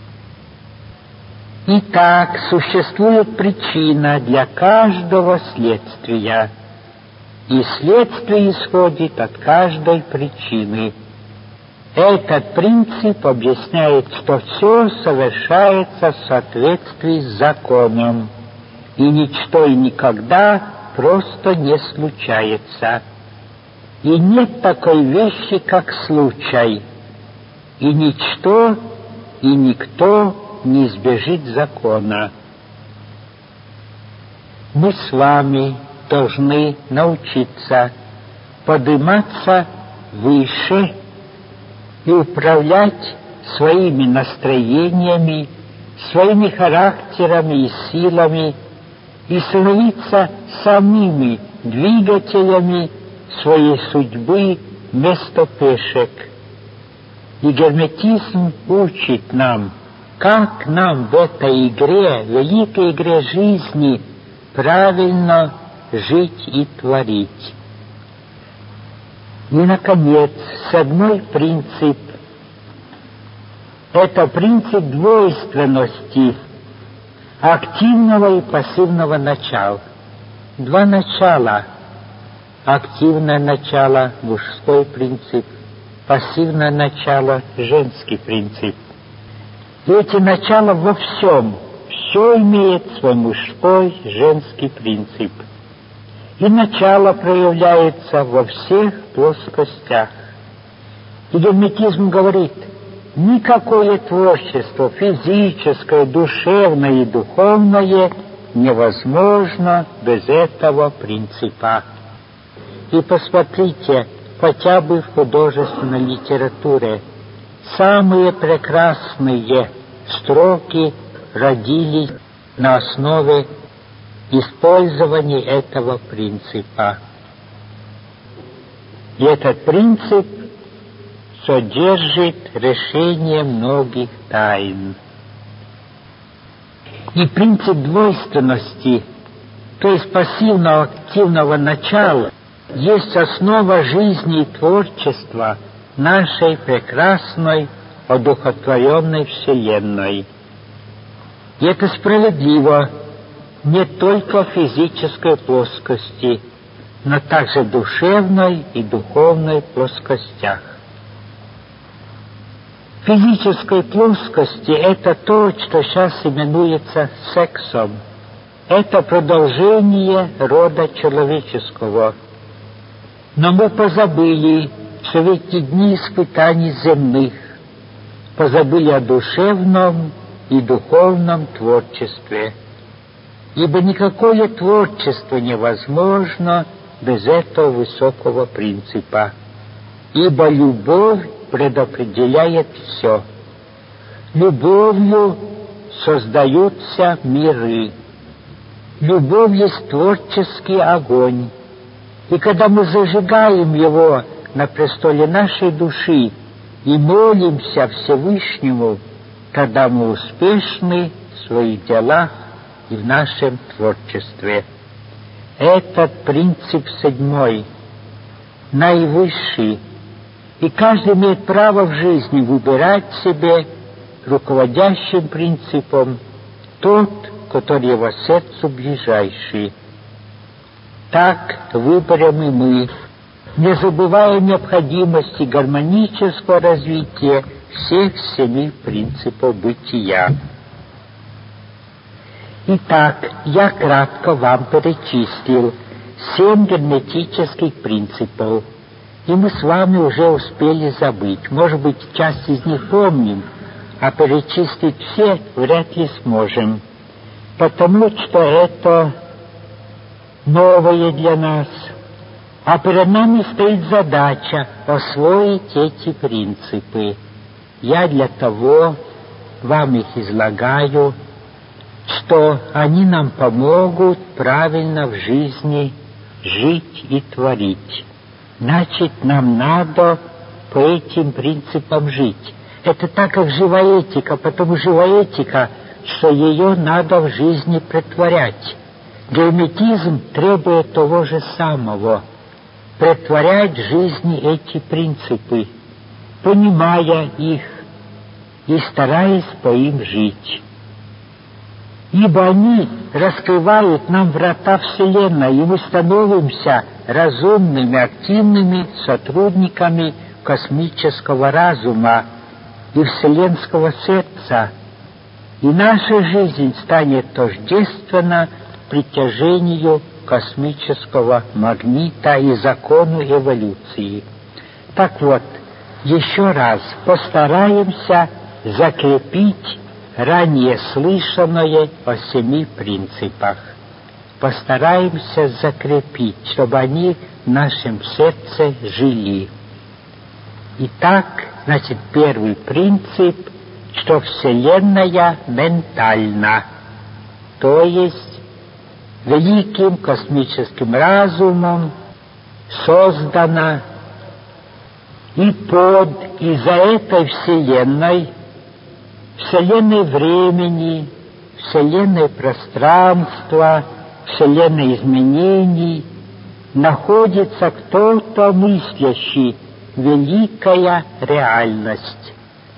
Итак, существует причина для каждого следствия, и следствие исходит от каждой причины. Этот принцип объясняет, что все совершается в соответствии с законом, и ничто и никогда просто не случается. И нет такой вещи, как случай, и ничто и никто не избежит закона. Мы с вами должны научиться подниматься выше и управлять своими настроениями, своими характерами и силами, и становиться самими двигателями своей судьбы вместо пешек. И герметизм учит нам, как нам в этой игре, великой игре жизни, правильно жить и творить. И, наконец, седьмой принцип — это принцип двойственности активного и пассивного начала. Два начала. Активное начало — мужской принцип, пассивное начало — женский принцип. И эти начала во всем, все имеет свой мужской, женский принцип. И начало проявляется во всех плоскостях. И герметизм говорит, никакое творчество физическое, душевное и духовное невозможно без этого принципа. И посмотрите, хотя бы в художественной литературе, самые прекрасные строки родились на основе использования этого принципа. И этот принцип содержит решение многих тайн. И принцип двойственности, то есть пассивно-активного начала, есть основа жизни и творчества нашей прекрасной, одухотворенной Вселенной. И это справедливо не только в физической плоскости, но также в душевной и духовной плоскостях. В физической плоскости это то, что сейчас именуется сексом. Это продолжение рода человеческого. Но мы позабыли, что в эти дни испытаний земных позабыли о душевном и духовном творчестве. Ибо никакое творчество невозможно без этого высокого принципа. Ибо любовь предопределяет все. Любовью создаются миры. Любовь есть творческий огонь. И когда мы зажигаем его на престоле нашей души и молимся Всевышнему, тогда мы успешны в своих делах и в нашем творчестве. Этот принцип седьмой, наивысший, и каждый имеет право в жизни выбирать себе руководящим принципом тот, который его сердцу ближайший. Так выберем и мы, не забывая необходимости гармонического развития всех семи принципов бытия. Итак, я кратко вам перечислил семь герметических принципов, и мы с вами уже успели забыть. Может быть, часть из них помним, а перечислить все вряд ли сможем, потому что это новое для нас. А перед нами стоит задача освоить эти принципы. Я для того вам их излагаю, что они нам помогут правильно в жизни жить и творить. Значит, нам надо по этим принципам жить. Это так, как живая этика, потому живая этика, что ее надо в жизни претворять. Герметизм требует того же самого — претворять в жизни эти принципы, понимая их и стараясь по им жить. Ибо они раскрывают нам врата Вселенной, и мы становимся разумными, активными сотрудниками космического разума и вселенского сердца, и наша жизнь станет тождественна притяжению космического магнита и закону эволюции. Так вот, еще раз постараемся закрепить ранее слышанное о семи принципах. Постараемся закрепить, чтобы они в нашем сердце жили. Итак, значит, первый принцип, что Вселенная ментальна, то есть великим космическим разумом создана, и под, и за этой Вселенной, Вселенной времени, Вселенной пространства, Вселенной изменений, находится кто-то мыслящий, великая реальность.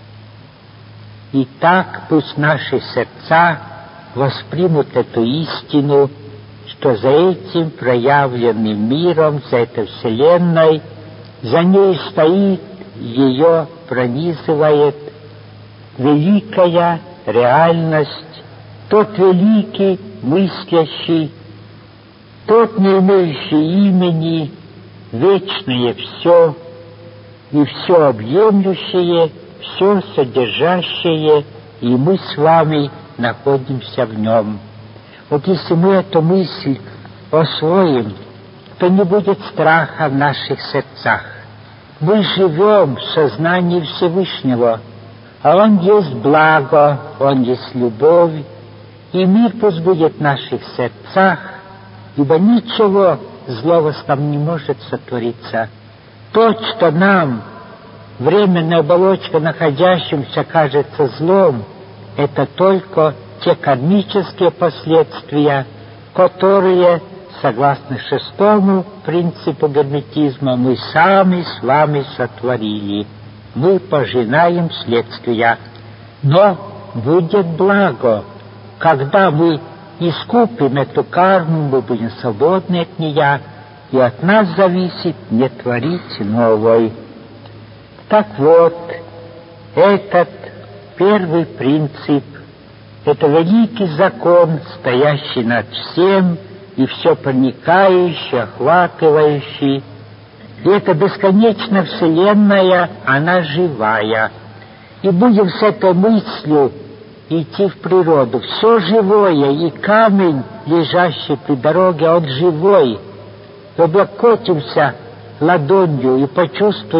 Итак, пусть наши сердца воспримут эту истину, что за этим проявленным миром, за этой Вселенной, за ней стоит, ее пронизывает великая реальность, тот великий мыслящий, тот, не имеющий имени, вечное все и все объемлющее, все содержащее, и мы с вами находимся в нем. Вот если мы эту мысль освоим, то не будет страха в наших сердцах. Мы живем в сознании Всевышнего, а Он есть благо, Он есть любовь, и мир пусть будет в наших сердцах, ибо ничего злого там не может сотвориться. То, что нам, временная оболочка, находящимся, кажется злом, это только те кармические последствия, которые, согласно шестому принципу герметизма, мы сами с вами сотворили. Мы пожинаем следствия. Но будет благо, когда мы искупим эту карму, мы будем свободны от нее, и от нас зависит не творить новой. Так вот, этот первый принцип — это великий закон, стоящий над всем и все проникающий, охватывающий. И эта бесконечная Вселенная, она живая. И будем с этой мыслью идти в природу. Все живое, и камень, лежащий при дороге, он живой. Облокотимся ладонью и почувствуем,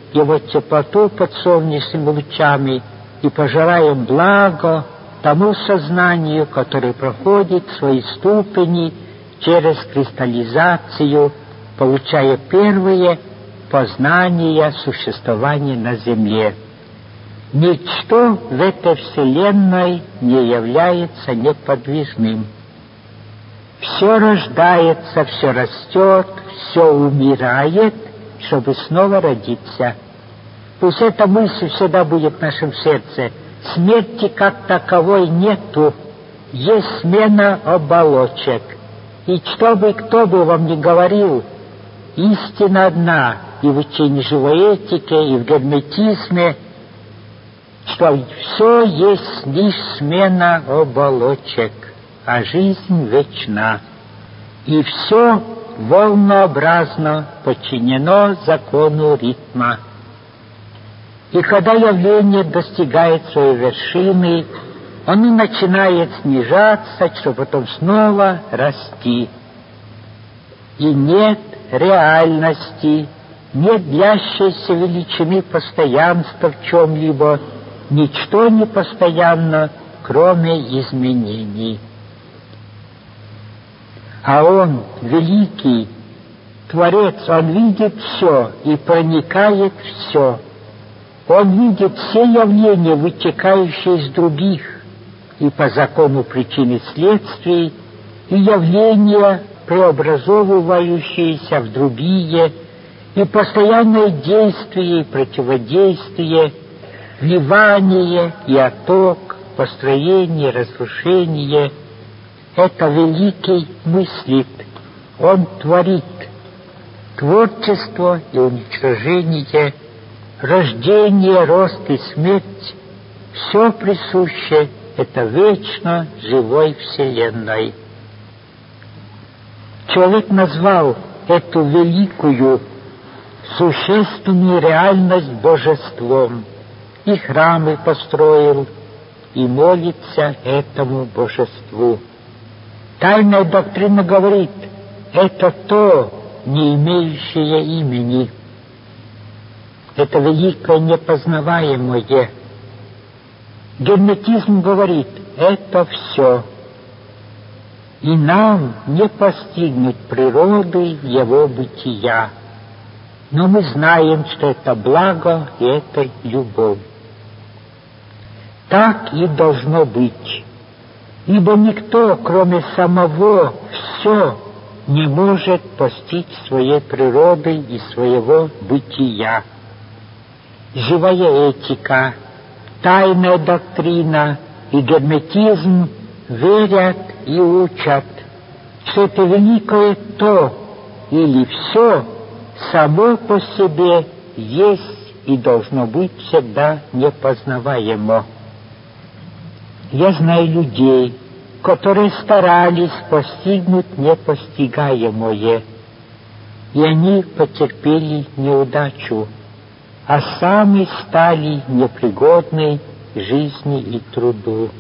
его теплоту под солнечными лучами и пожелаем благо тому сознанию, которое проходит свои ступени через кристаллизацию, получая первые познания существования на Земле. Ничто в этой Вселенной не является неподвижным. Все рождается, все растет, все умирает, чтобы снова родиться. Пусть эта мысль всегда будет в нашем сердце. Смерти как таковой нету, есть смена оболочек. И что бы кто бы вам ни говорил, истина одна и в учении живой этики, и в герметизме, что все есть лишь смена оболочек, а жизнь вечна. И все волнообразно подчинено закону ритма. И когда явление достигает своей вершины, оно начинает снижаться, чтобы потом снова расти. И нет реальности, нет длящейся величины постоянства в чем-либо, ничто не постоянно, кроме изменений. А Он, великий Творец, Он видит все и проникает в все. Он видит все явления, вытекающие из других, и по закону причин и следствий, и явления, преобразовывающиеся в другие, и постоянное действие и противодействие, вливание и отток, построение, разрушение. Это великий мыслит, Он творит. Творчество и уничтожение, рождение, рост и смерть — все присуще это вечно живой Вселенной. Человек назвал эту великую, существенную реальность божеством, и храмы построил, и молится этому божеству. Тайная доктрина говорит, это то, не имеющее имени. Это великое непознаваемое. Герметизм говорит, это все. И нам не постигнуть природы его бытия. Но мы знаем, что это благо и это любовь. Так и должно быть. Ибо никто, кроме самого все, не может постичь своей природы и своего бытия. Живая этика, тайная доктрина и герметизм верят и учат, что это великое то или все само по себе есть и должно быть всегда непознаваемо. Я знаю людей, которые старались постигнуть непостигаемое, и они потерпели неудачу, а сами стали непригодны жизни и труду.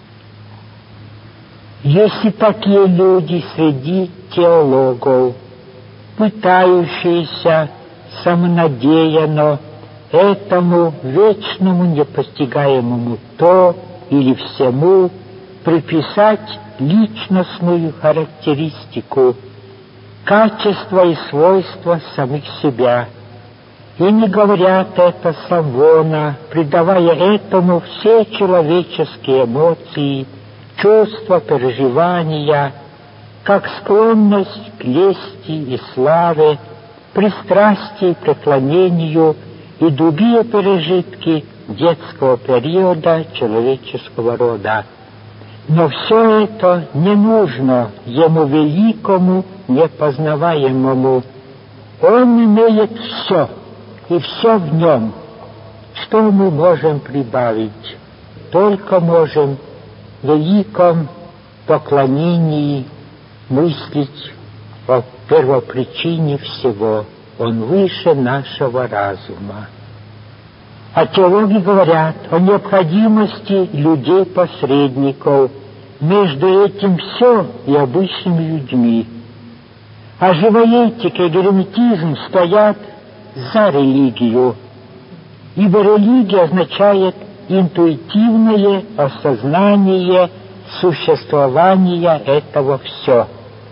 Есть и такие люди среди теологов, пытающиеся самонадеянно этому вечному непостигаемому то или всему приписать личностную характеристику, качества и свойства самих себя. И не говорят это самовольно, придавая этому все человеческие эмоции, чувства, переживания, как склонность к лести и славе, пристрастие к преклонению и другие пережитки детского периода человеческого рода. Но все это не нужно ему великому, непознаваемому. Он имеет все, и все в нем. Что мы можем прибавить? Только можем в великом поклонении мыслить о первопричине всего. Он выше нашего разума. А теологи говорят о необходимости людей-посредников между этим все и обычными людьми. А живоэтика и герметизм стоят за религию, ибо религия означает интуитивное осознание существования этого все.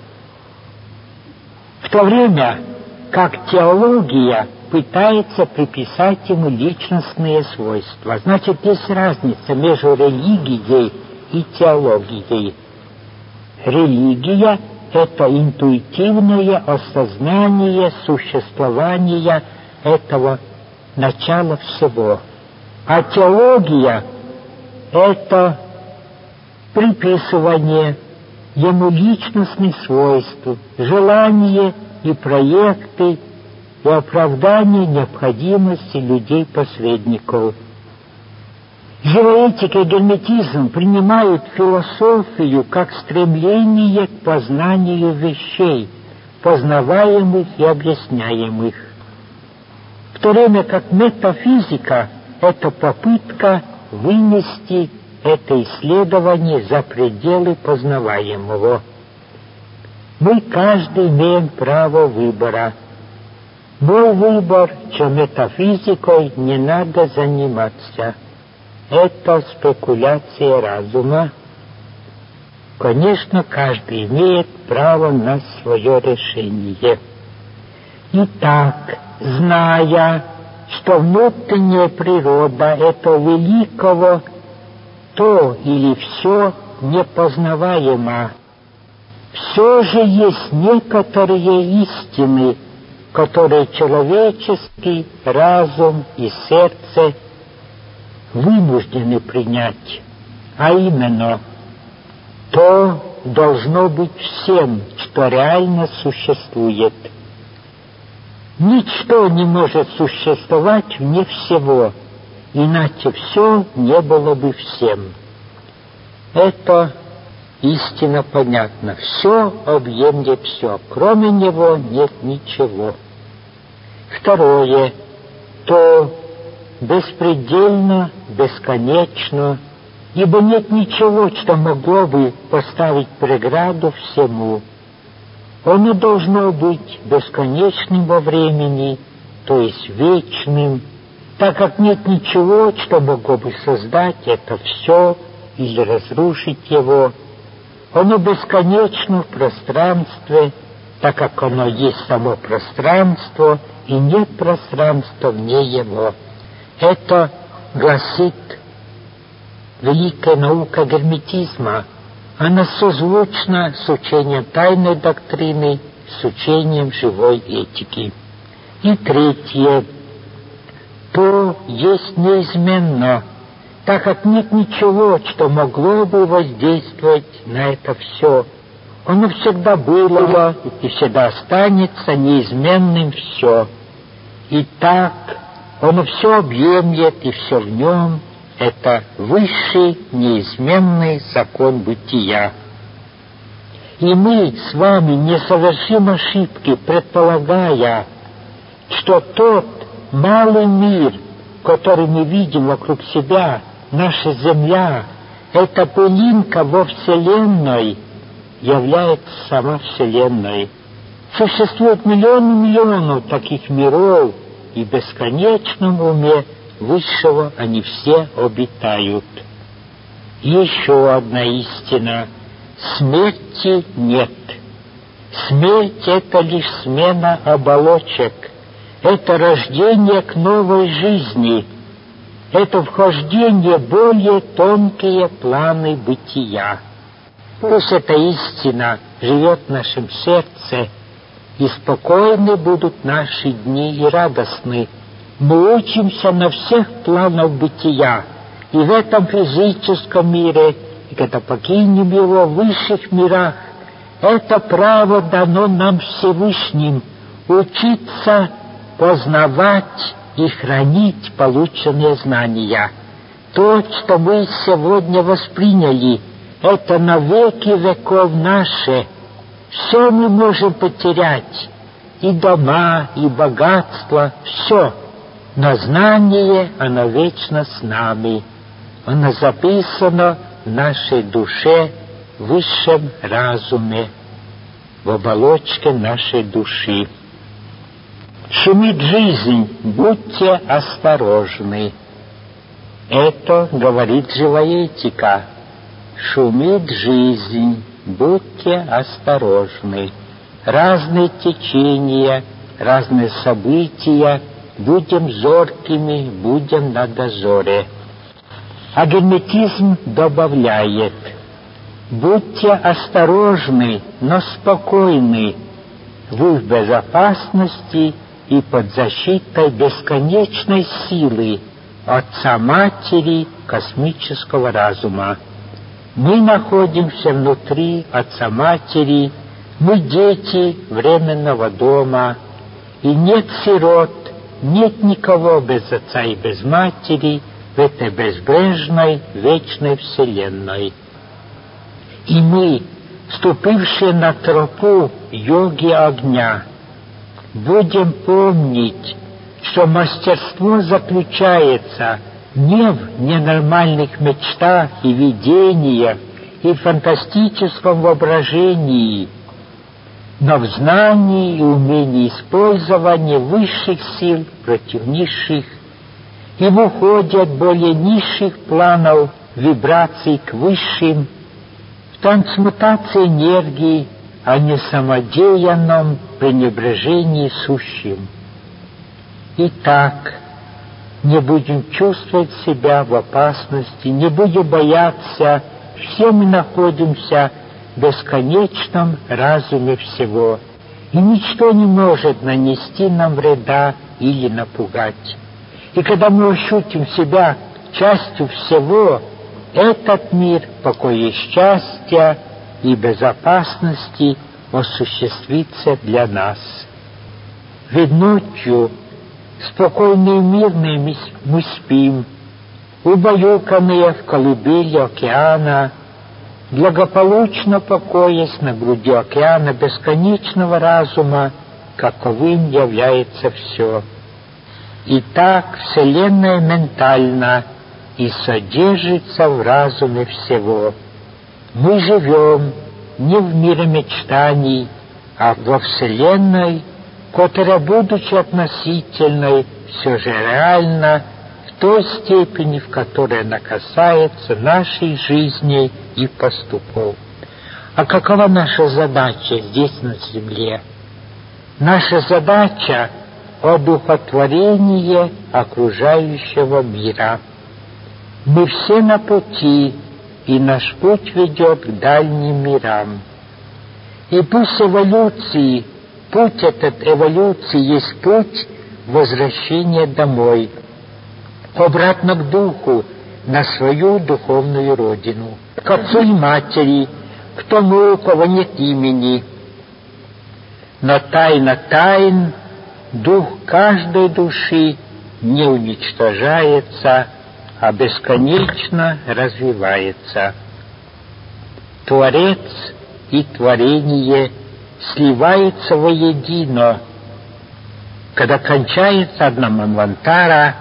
В то время как теология пытается приписать ему личностные свойства. Значит, есть разница между религией и теологией. Религия — это интуитивное осознание существования этого начала всего. А теология — это приписывание ему личностных свойств, желания и проекты, и оправдание необходимости людей-посредников. Живоэтика и герметизм принимают философию как стремление к познанию вещей, познаваемых и объясняемых, в то время как метафизика — это попытка вынести это исследование за пределы познаваемого. Мы каждый имеем право выбора. Мой выбор, что метафизикой не надо заниматься. Это спекуляция разума. Конечно, каждый имеет право на свое решение. Итак, зная, что внутренняя природа этого великого то или все непознаваемо, все же есть некоторые истины, которые человеческий разум и сердце вынуждены принять, а именно, то должно быть всем, что реально существует. Ничто не может существовать вне всего, иначе все не было бы всем. Это истина понятна. Все объемлет все. Кроме него нет ничего. Второе. То беспредельно, бесконечно, ибо нет ничего, что могло бы поставить преграду всему. Оно должно быть бесконечным во времени, то есть вечным, так как нет ничего, что могло бы создать это все или разрушить его. Оно бесконечно в пространстве, так как оно есть само пространство, и нет пространства вне его. Это гласит великая наука герметизма. Она созвучна с учением тайной доктрины, с учением живой этики. И третье. То есть неизменно, так как нет ничего, что могло бы воздействовать на это все. Оно всегда было и всегда останется неизменным все. И так оно все объемлет, и все в нем — это высший неизменный закон бытия. И мы с вами не совершим ошибки, предполагая, что тот малый мир, который мы видим вокруг себя, наша Земля, эта пылинка во Вселенной, является сама Вселенной. Существует миллионы миллионов таких миров, и в бесконечном уме Высшего они все обитают. И еще одна истина. Смерти нет. Смерть — это лишь смена оболочек. Это рождение к новой жизни. Это вхождение в более тонкие планы бытия. Пусть эта истина живет в нашем сердце, и спокойны будут наши дни и радостны. Мы учимся на всех планах бытия, и в этом физическом мире, и когда покинем его в высших мирах. Это право дано нам Всевышним — учиться, познавать и хранить полученные знания. То, что мы сегодня восприняли, это на веки веков наше. Все мы можем потерять, и дома, и богатство, все. Но знание, оно вечно с нами. Оно записано в нашей душе, в высшем разуме, в оболочке нашей души. Шумит жизнь, будьте осторожны. Это говорит живая этика. Шумит жизнь, будьте осторожны. Разные течения, разные события, будем зоркими, будем на дозоре. А герметизм добавляет: будьте осторожны, но спокойны. Вы в безопасности и под защитой бесконечной силы Отца-Матери космического разума. Мы находимся внутри Отца-Матери, мы дети временного дома, и нет сирот, нет никого без Отца и без Матери в этой безбрежной вечной вселенной. И мы, ступившие на тропу йоги огня, будем помнить, что мастерство заключается не в ненормальных мечтах и видениях и фантастическом воображении, но в знании и умении использования высших сил против низших и в уходе от более низших планов вибраций к высшим, в трансмутации энергии, а не самодеянном пренебрежении сущим. Итак, не будем чувствовать себя в опасности, не будем бояться, все мы находимся в бесконечном разуме всего, и ничто не может нанести нам вреда или напугать. И когда мы ощутим себя частью всего, этот мир покоя и счастья и безопасности осуществится для нас. Ведь ночью спокойно и мирно мы спим, убаюканные в колыбели океана, благополучно покоясь на груди океана бесконечного разума, каковым является все. Итак, Вселенная ментальна и содержится в разуме всего. Мы живем не в мире мечтаний, а во Вселенной, которая, будучи относительной, все же реальна в той степени, в которой она касается нашей жизни и поступков. А какова наша задача здесь, на Земле? Наша задача — одухотворение окружающего мира. Мы все на пути, и наш путь ведет к дальним мирам. И пусть эволюции, путь этот эволюции есть путь возвращения домой, обратно к духу, на свою духовную родину, к отцу и матери, к тому, у кого нет имени. Но тайна тайн, дух каждой души не уничтожается, а бесконечно развивается. Творец и творение сливаются воедино. Когда кончается одна манвантара,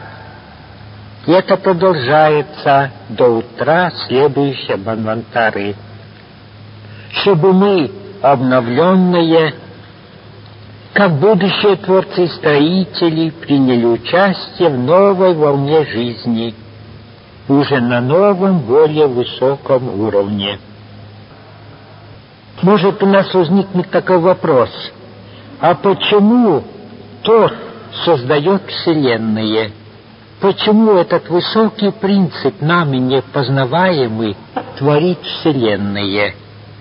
и это продолжается до утра следующей манвантары, чтобы мы, обновленные, как будущие творцы и строители, приняли участие в новой волне жизни, уже на новом, более высоком уровне. Может у нас возникнет такой вопрос: а почему тот создает вселенные? Почему этот высокий принцип, нами непознаваемый, творит вселенные?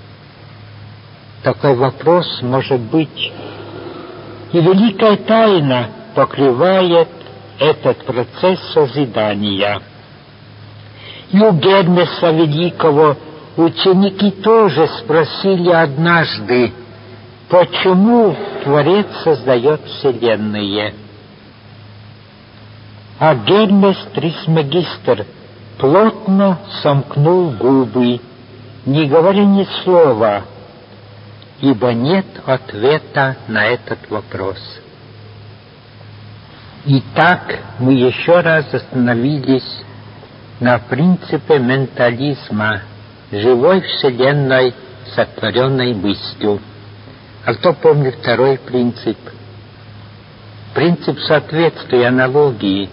Такой вопрос может быть. И великая тайна покрывает этот процесс созидания. И у Гермеса Великого ученики тоже спросили однажды, почему Творец создает вселенные. А Гермес Трисмегистр плотно сомкнул губы, не говоря ни слова, ибо нет ответа на этот вопрос. Итак, мы еще раз остановились на принципе ментализма, живой вселенной, сотворенной мыслью. А кто помнит второй принцип? принцип соответствия, аналогии.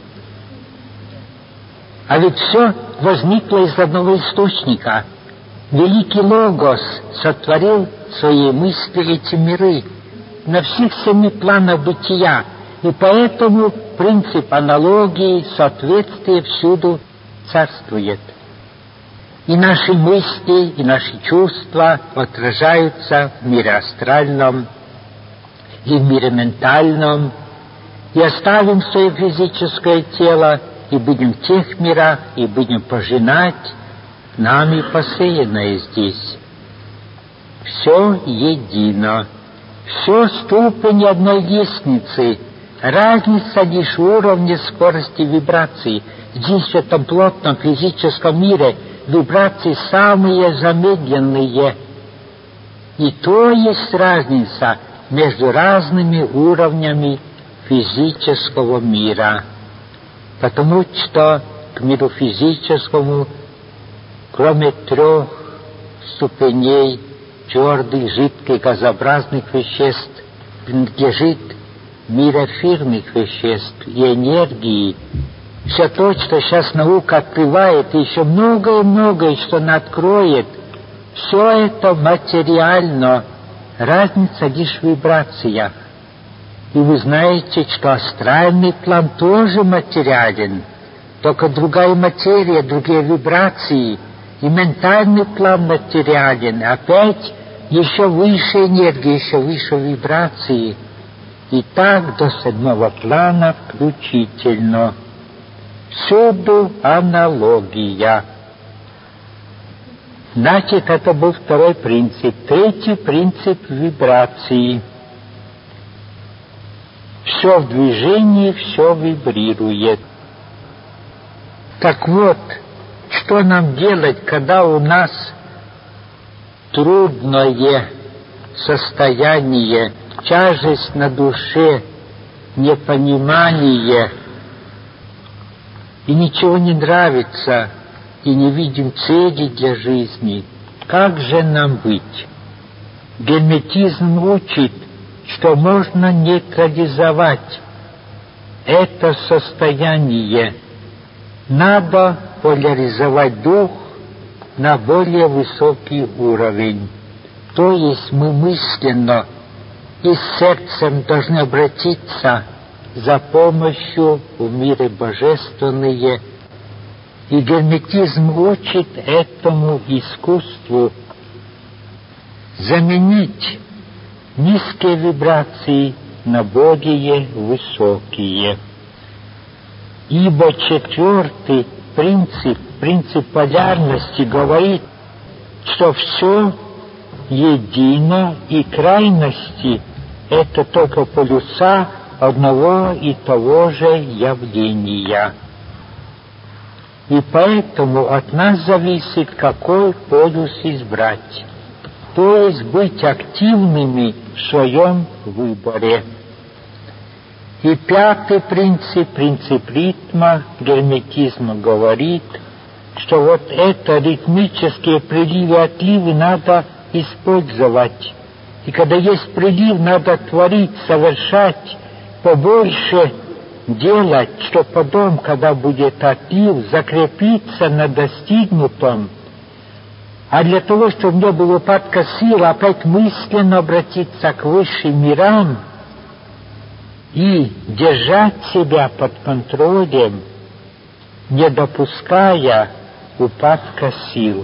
А ведь все возникло из одного источника. Великий Логос сотворил своей мыслью эти миры на всех семи планах бытия, и поэтому принцип аналогии, соответствия всюду царствует. И наши мысли, и наши чувства отражаются в мире астральном и в мире ментальном, и оставим свое физическое тело, и будем в тех мирах, и будем пожинать нами посеянное здесь. Все едино, все ступени одной лестницы, разница лишь в уровне скорости вибраций. Здесь, в этом плотном физическом мире, вибрации самые замедленные. И то есть разница между разными уровнями физического мира. Потому что к миру физическому, кроме трех ступеней твердых, жидких, газообразных веществ, принадлежит мир эфирных веществ и энергии. Все то, что сейчас наука открывает, и еще многое-многое, что она откроет, все это материально. Разница лишь в вибрациях. И вы знаете, что астральный план тоже материален, только другая материя, другие вибрации. И ментальный план материален, опять еще выше энергии, еще выше вибрации. И так до седьмого плана включительно. Всюду аналогия. Значит, это был второй принцип. Третий принцип вибрации. Все в движении, все вибрирует. Так вот, что нам делать, когда у нас трудное состояние, тяжесть на душе, непонимание, и ничего не нравится, и не видим цели для жизни? Как же нам быть? Герметизм учит, что можно нейтрализовать это состояние. Надо поляризовать дух на более высокий уровень. То есть мы мысленно и сердцем должны обратиться за помощью в мире божественные. И герметизм учит этому искусству заменить низкие вибрации на более высокие. Ибо четвертый принцип, принцип полярности говорит, что все едино, и крайности — это только полюса одного и того же явления. И поэтому от нас зависит, какой полюс избрать, то есть быть активными в своем выборе. И пятый принцип, принцип ритма, герметизма говорит, что вот это ритмические приливы и отливы надо использовать. И когда есть прилив, надо творить, совершать, побольше делать, что потом, когда будет отлив, закрепиться на достигнутом. А для того, чтобы не было упадка сил, опять мысленно обратиться к высшим мирам и держать себя под контролем, не допуская упадка сил.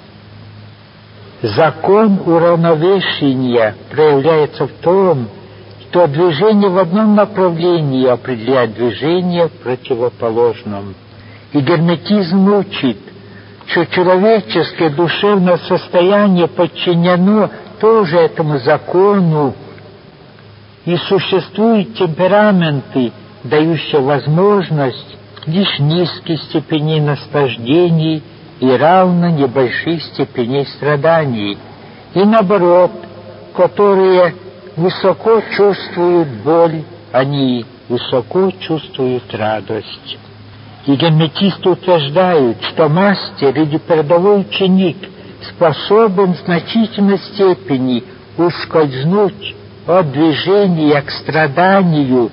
Закон уравновешения проявляется в том, что движение в одном направлении определяет движение в противоположном. И герметизм учит, что человеческое душевное состояние подчинено тоже этому закону, и существуют темпераменты, дающие возможность лишь низких степеней наслаждений и равно небольших степеней страданий, и наоборот, которые высоко чувствуют боль, они высоко чувствуют радость. И герметисты утверждают, что мастер или передовой ученик способен в значительной степени ускользнуть от движения к страданию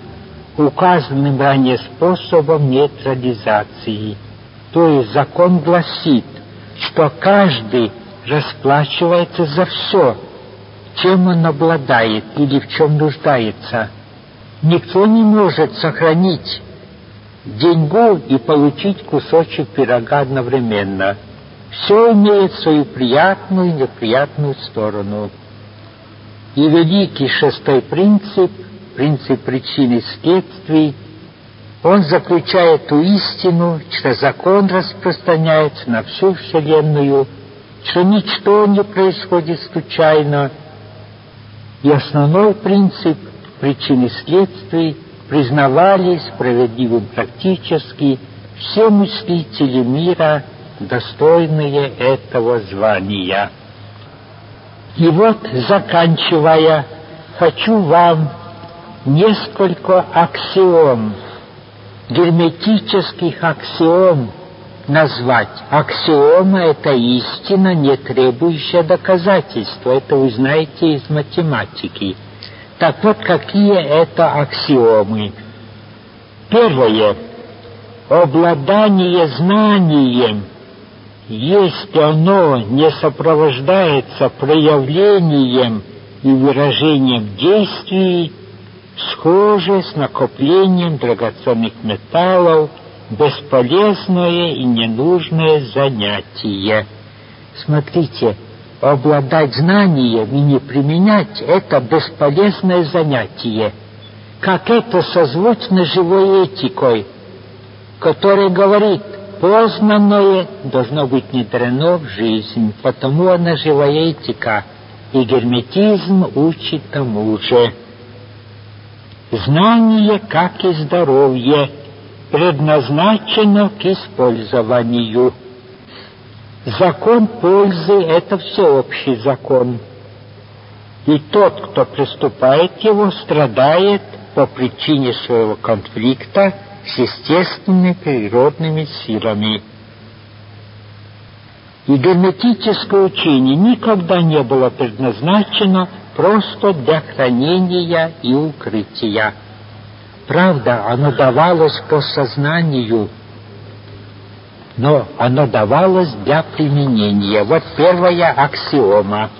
указанным ранее способом нейтрализации. То есть закон гласит, что каждый расплачивается за все, чем он обладает или в чем нуждается. Никто не может сохранить деньгу и получить кусочек пирога одновременно. Все имеет свою приятную и неприятную сторону. И великий шестой принцип, принцип причин и следствий, он заключает ту истину, что закон распространяется на всю Вселенную, что ничто не происходит случайно. И основной принцип причин и следствий признавали справедливым практически все мыслители мира, достойные этого звания. И вот, заканчивая, хочу вам несколько аксиом, герметических аксиом назвать. Аксиома — это истина, не требующая доказательства. Это вы знаете из математики. Так вот, какие это аксиомы? Первое. Обладание знанием, если оно не сопровождается проявлением и выражением действий, схоже с накоплением драгоценных металлов, бесполезное и ненужное занятие. Смотрите, обладать знанием и не применять — это бесполезное занятие. Как это созвучно живой этикой, которая говорит, познанное должно быть внедрено в жизнь, потому она живая этика, и герметизм учит тому же. Знание, как и здоровье, предназначено к использованию. Закон пользы — это всеобщий закон, и тот, кто приступает к его, страдает по причине своего конфликта с естественными природными силами. И герметическое учение никогда не было предназначено просто для хранения и укрытия. Правда, оно давалось по сознанию, но оно давалось для применения. Вот первая аксиома.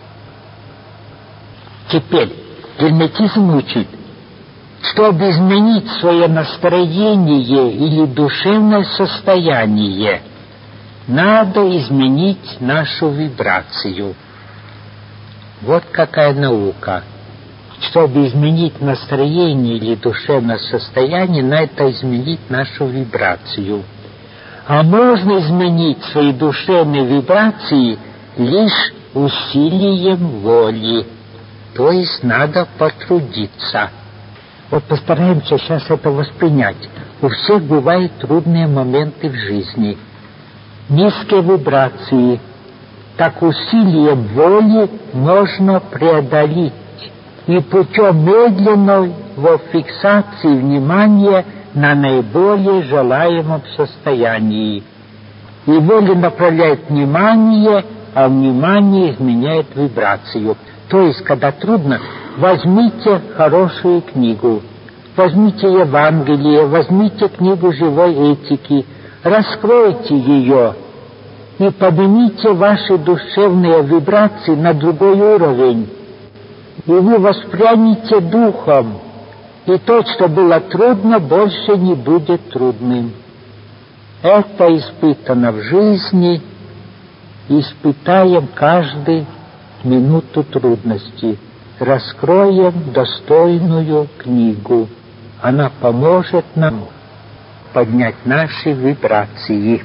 Теперь герметизм учит, чтобы изменить свое настроение или душевное состояние, надо изменить нашу вибрацию. Вот какая наука. Чтобы изменить настроение или душевное состояние, надо изменить нашу вибрацию. А можно изменить свои душевные вибрации лишь усилием воли. То есть надо потрудиться. Вот постараемся сейчас это воспринять. У всех бывают трудные моменты в жизни. Низкие вибрации. Так усилием воли можно преодолеть. И путем медленной фиксации внимания на наиболее желаемом состоянии. И воля направляет внимание, а внимание изменяет вибрацию. То есть, когда трудно, возьмите хорошую книгу, возьмите Евангелие, возьмите книгу живой этики, раскройте ее и поднимите ваши душевные вибрации на другой уровень. И вы воспрянете духом, и то, что было трудно, больше не будет трудным. Это испытано в жизни, испытаем каждую минуту трудности. Раскроем достойную книгу. Она поможет нам поднять наши вибрации.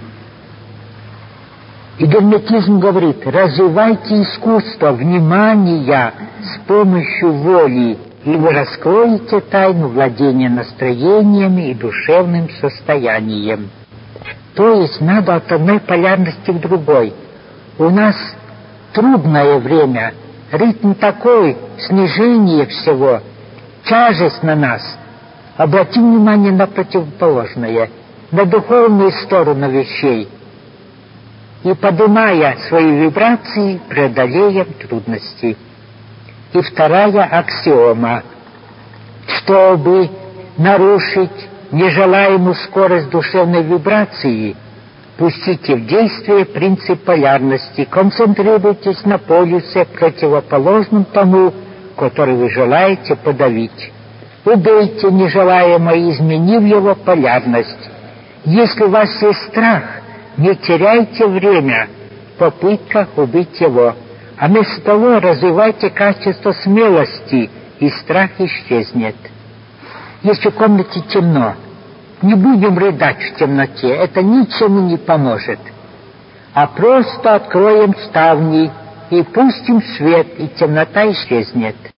И герметизм говорит, развивайте искусство внимания с помощью воли, и вы раскроете тайну владения настроениями и душевным состоянием. То есть надо от одной полярности к другой. У нас трудное время, ритм такой, снижение всего, тяжесть на нас. Обратим внимание на противоположное, на духовную сторону вещей. И, поднимая свои вибрации, преодолеем трудности. И вторая аксиома. Чтобы нарушить нежелаемую скорость душевной вибрации, пустите в действие принцип полярности, концентрируйтесь на полюсе, противоположном тому, который вы желаете подавить. Убейте нежелаемое, изменив его полярность. Если у вас есть страх, не теряйте время в попытках убить его, а вместо того развивайте качество смелости, и страх исчезнет. Если в комнате темно, не будем рыдать в темноте, это ничему не поможет, а просто откроем ставни и пустим свет, и темнота исчезнет.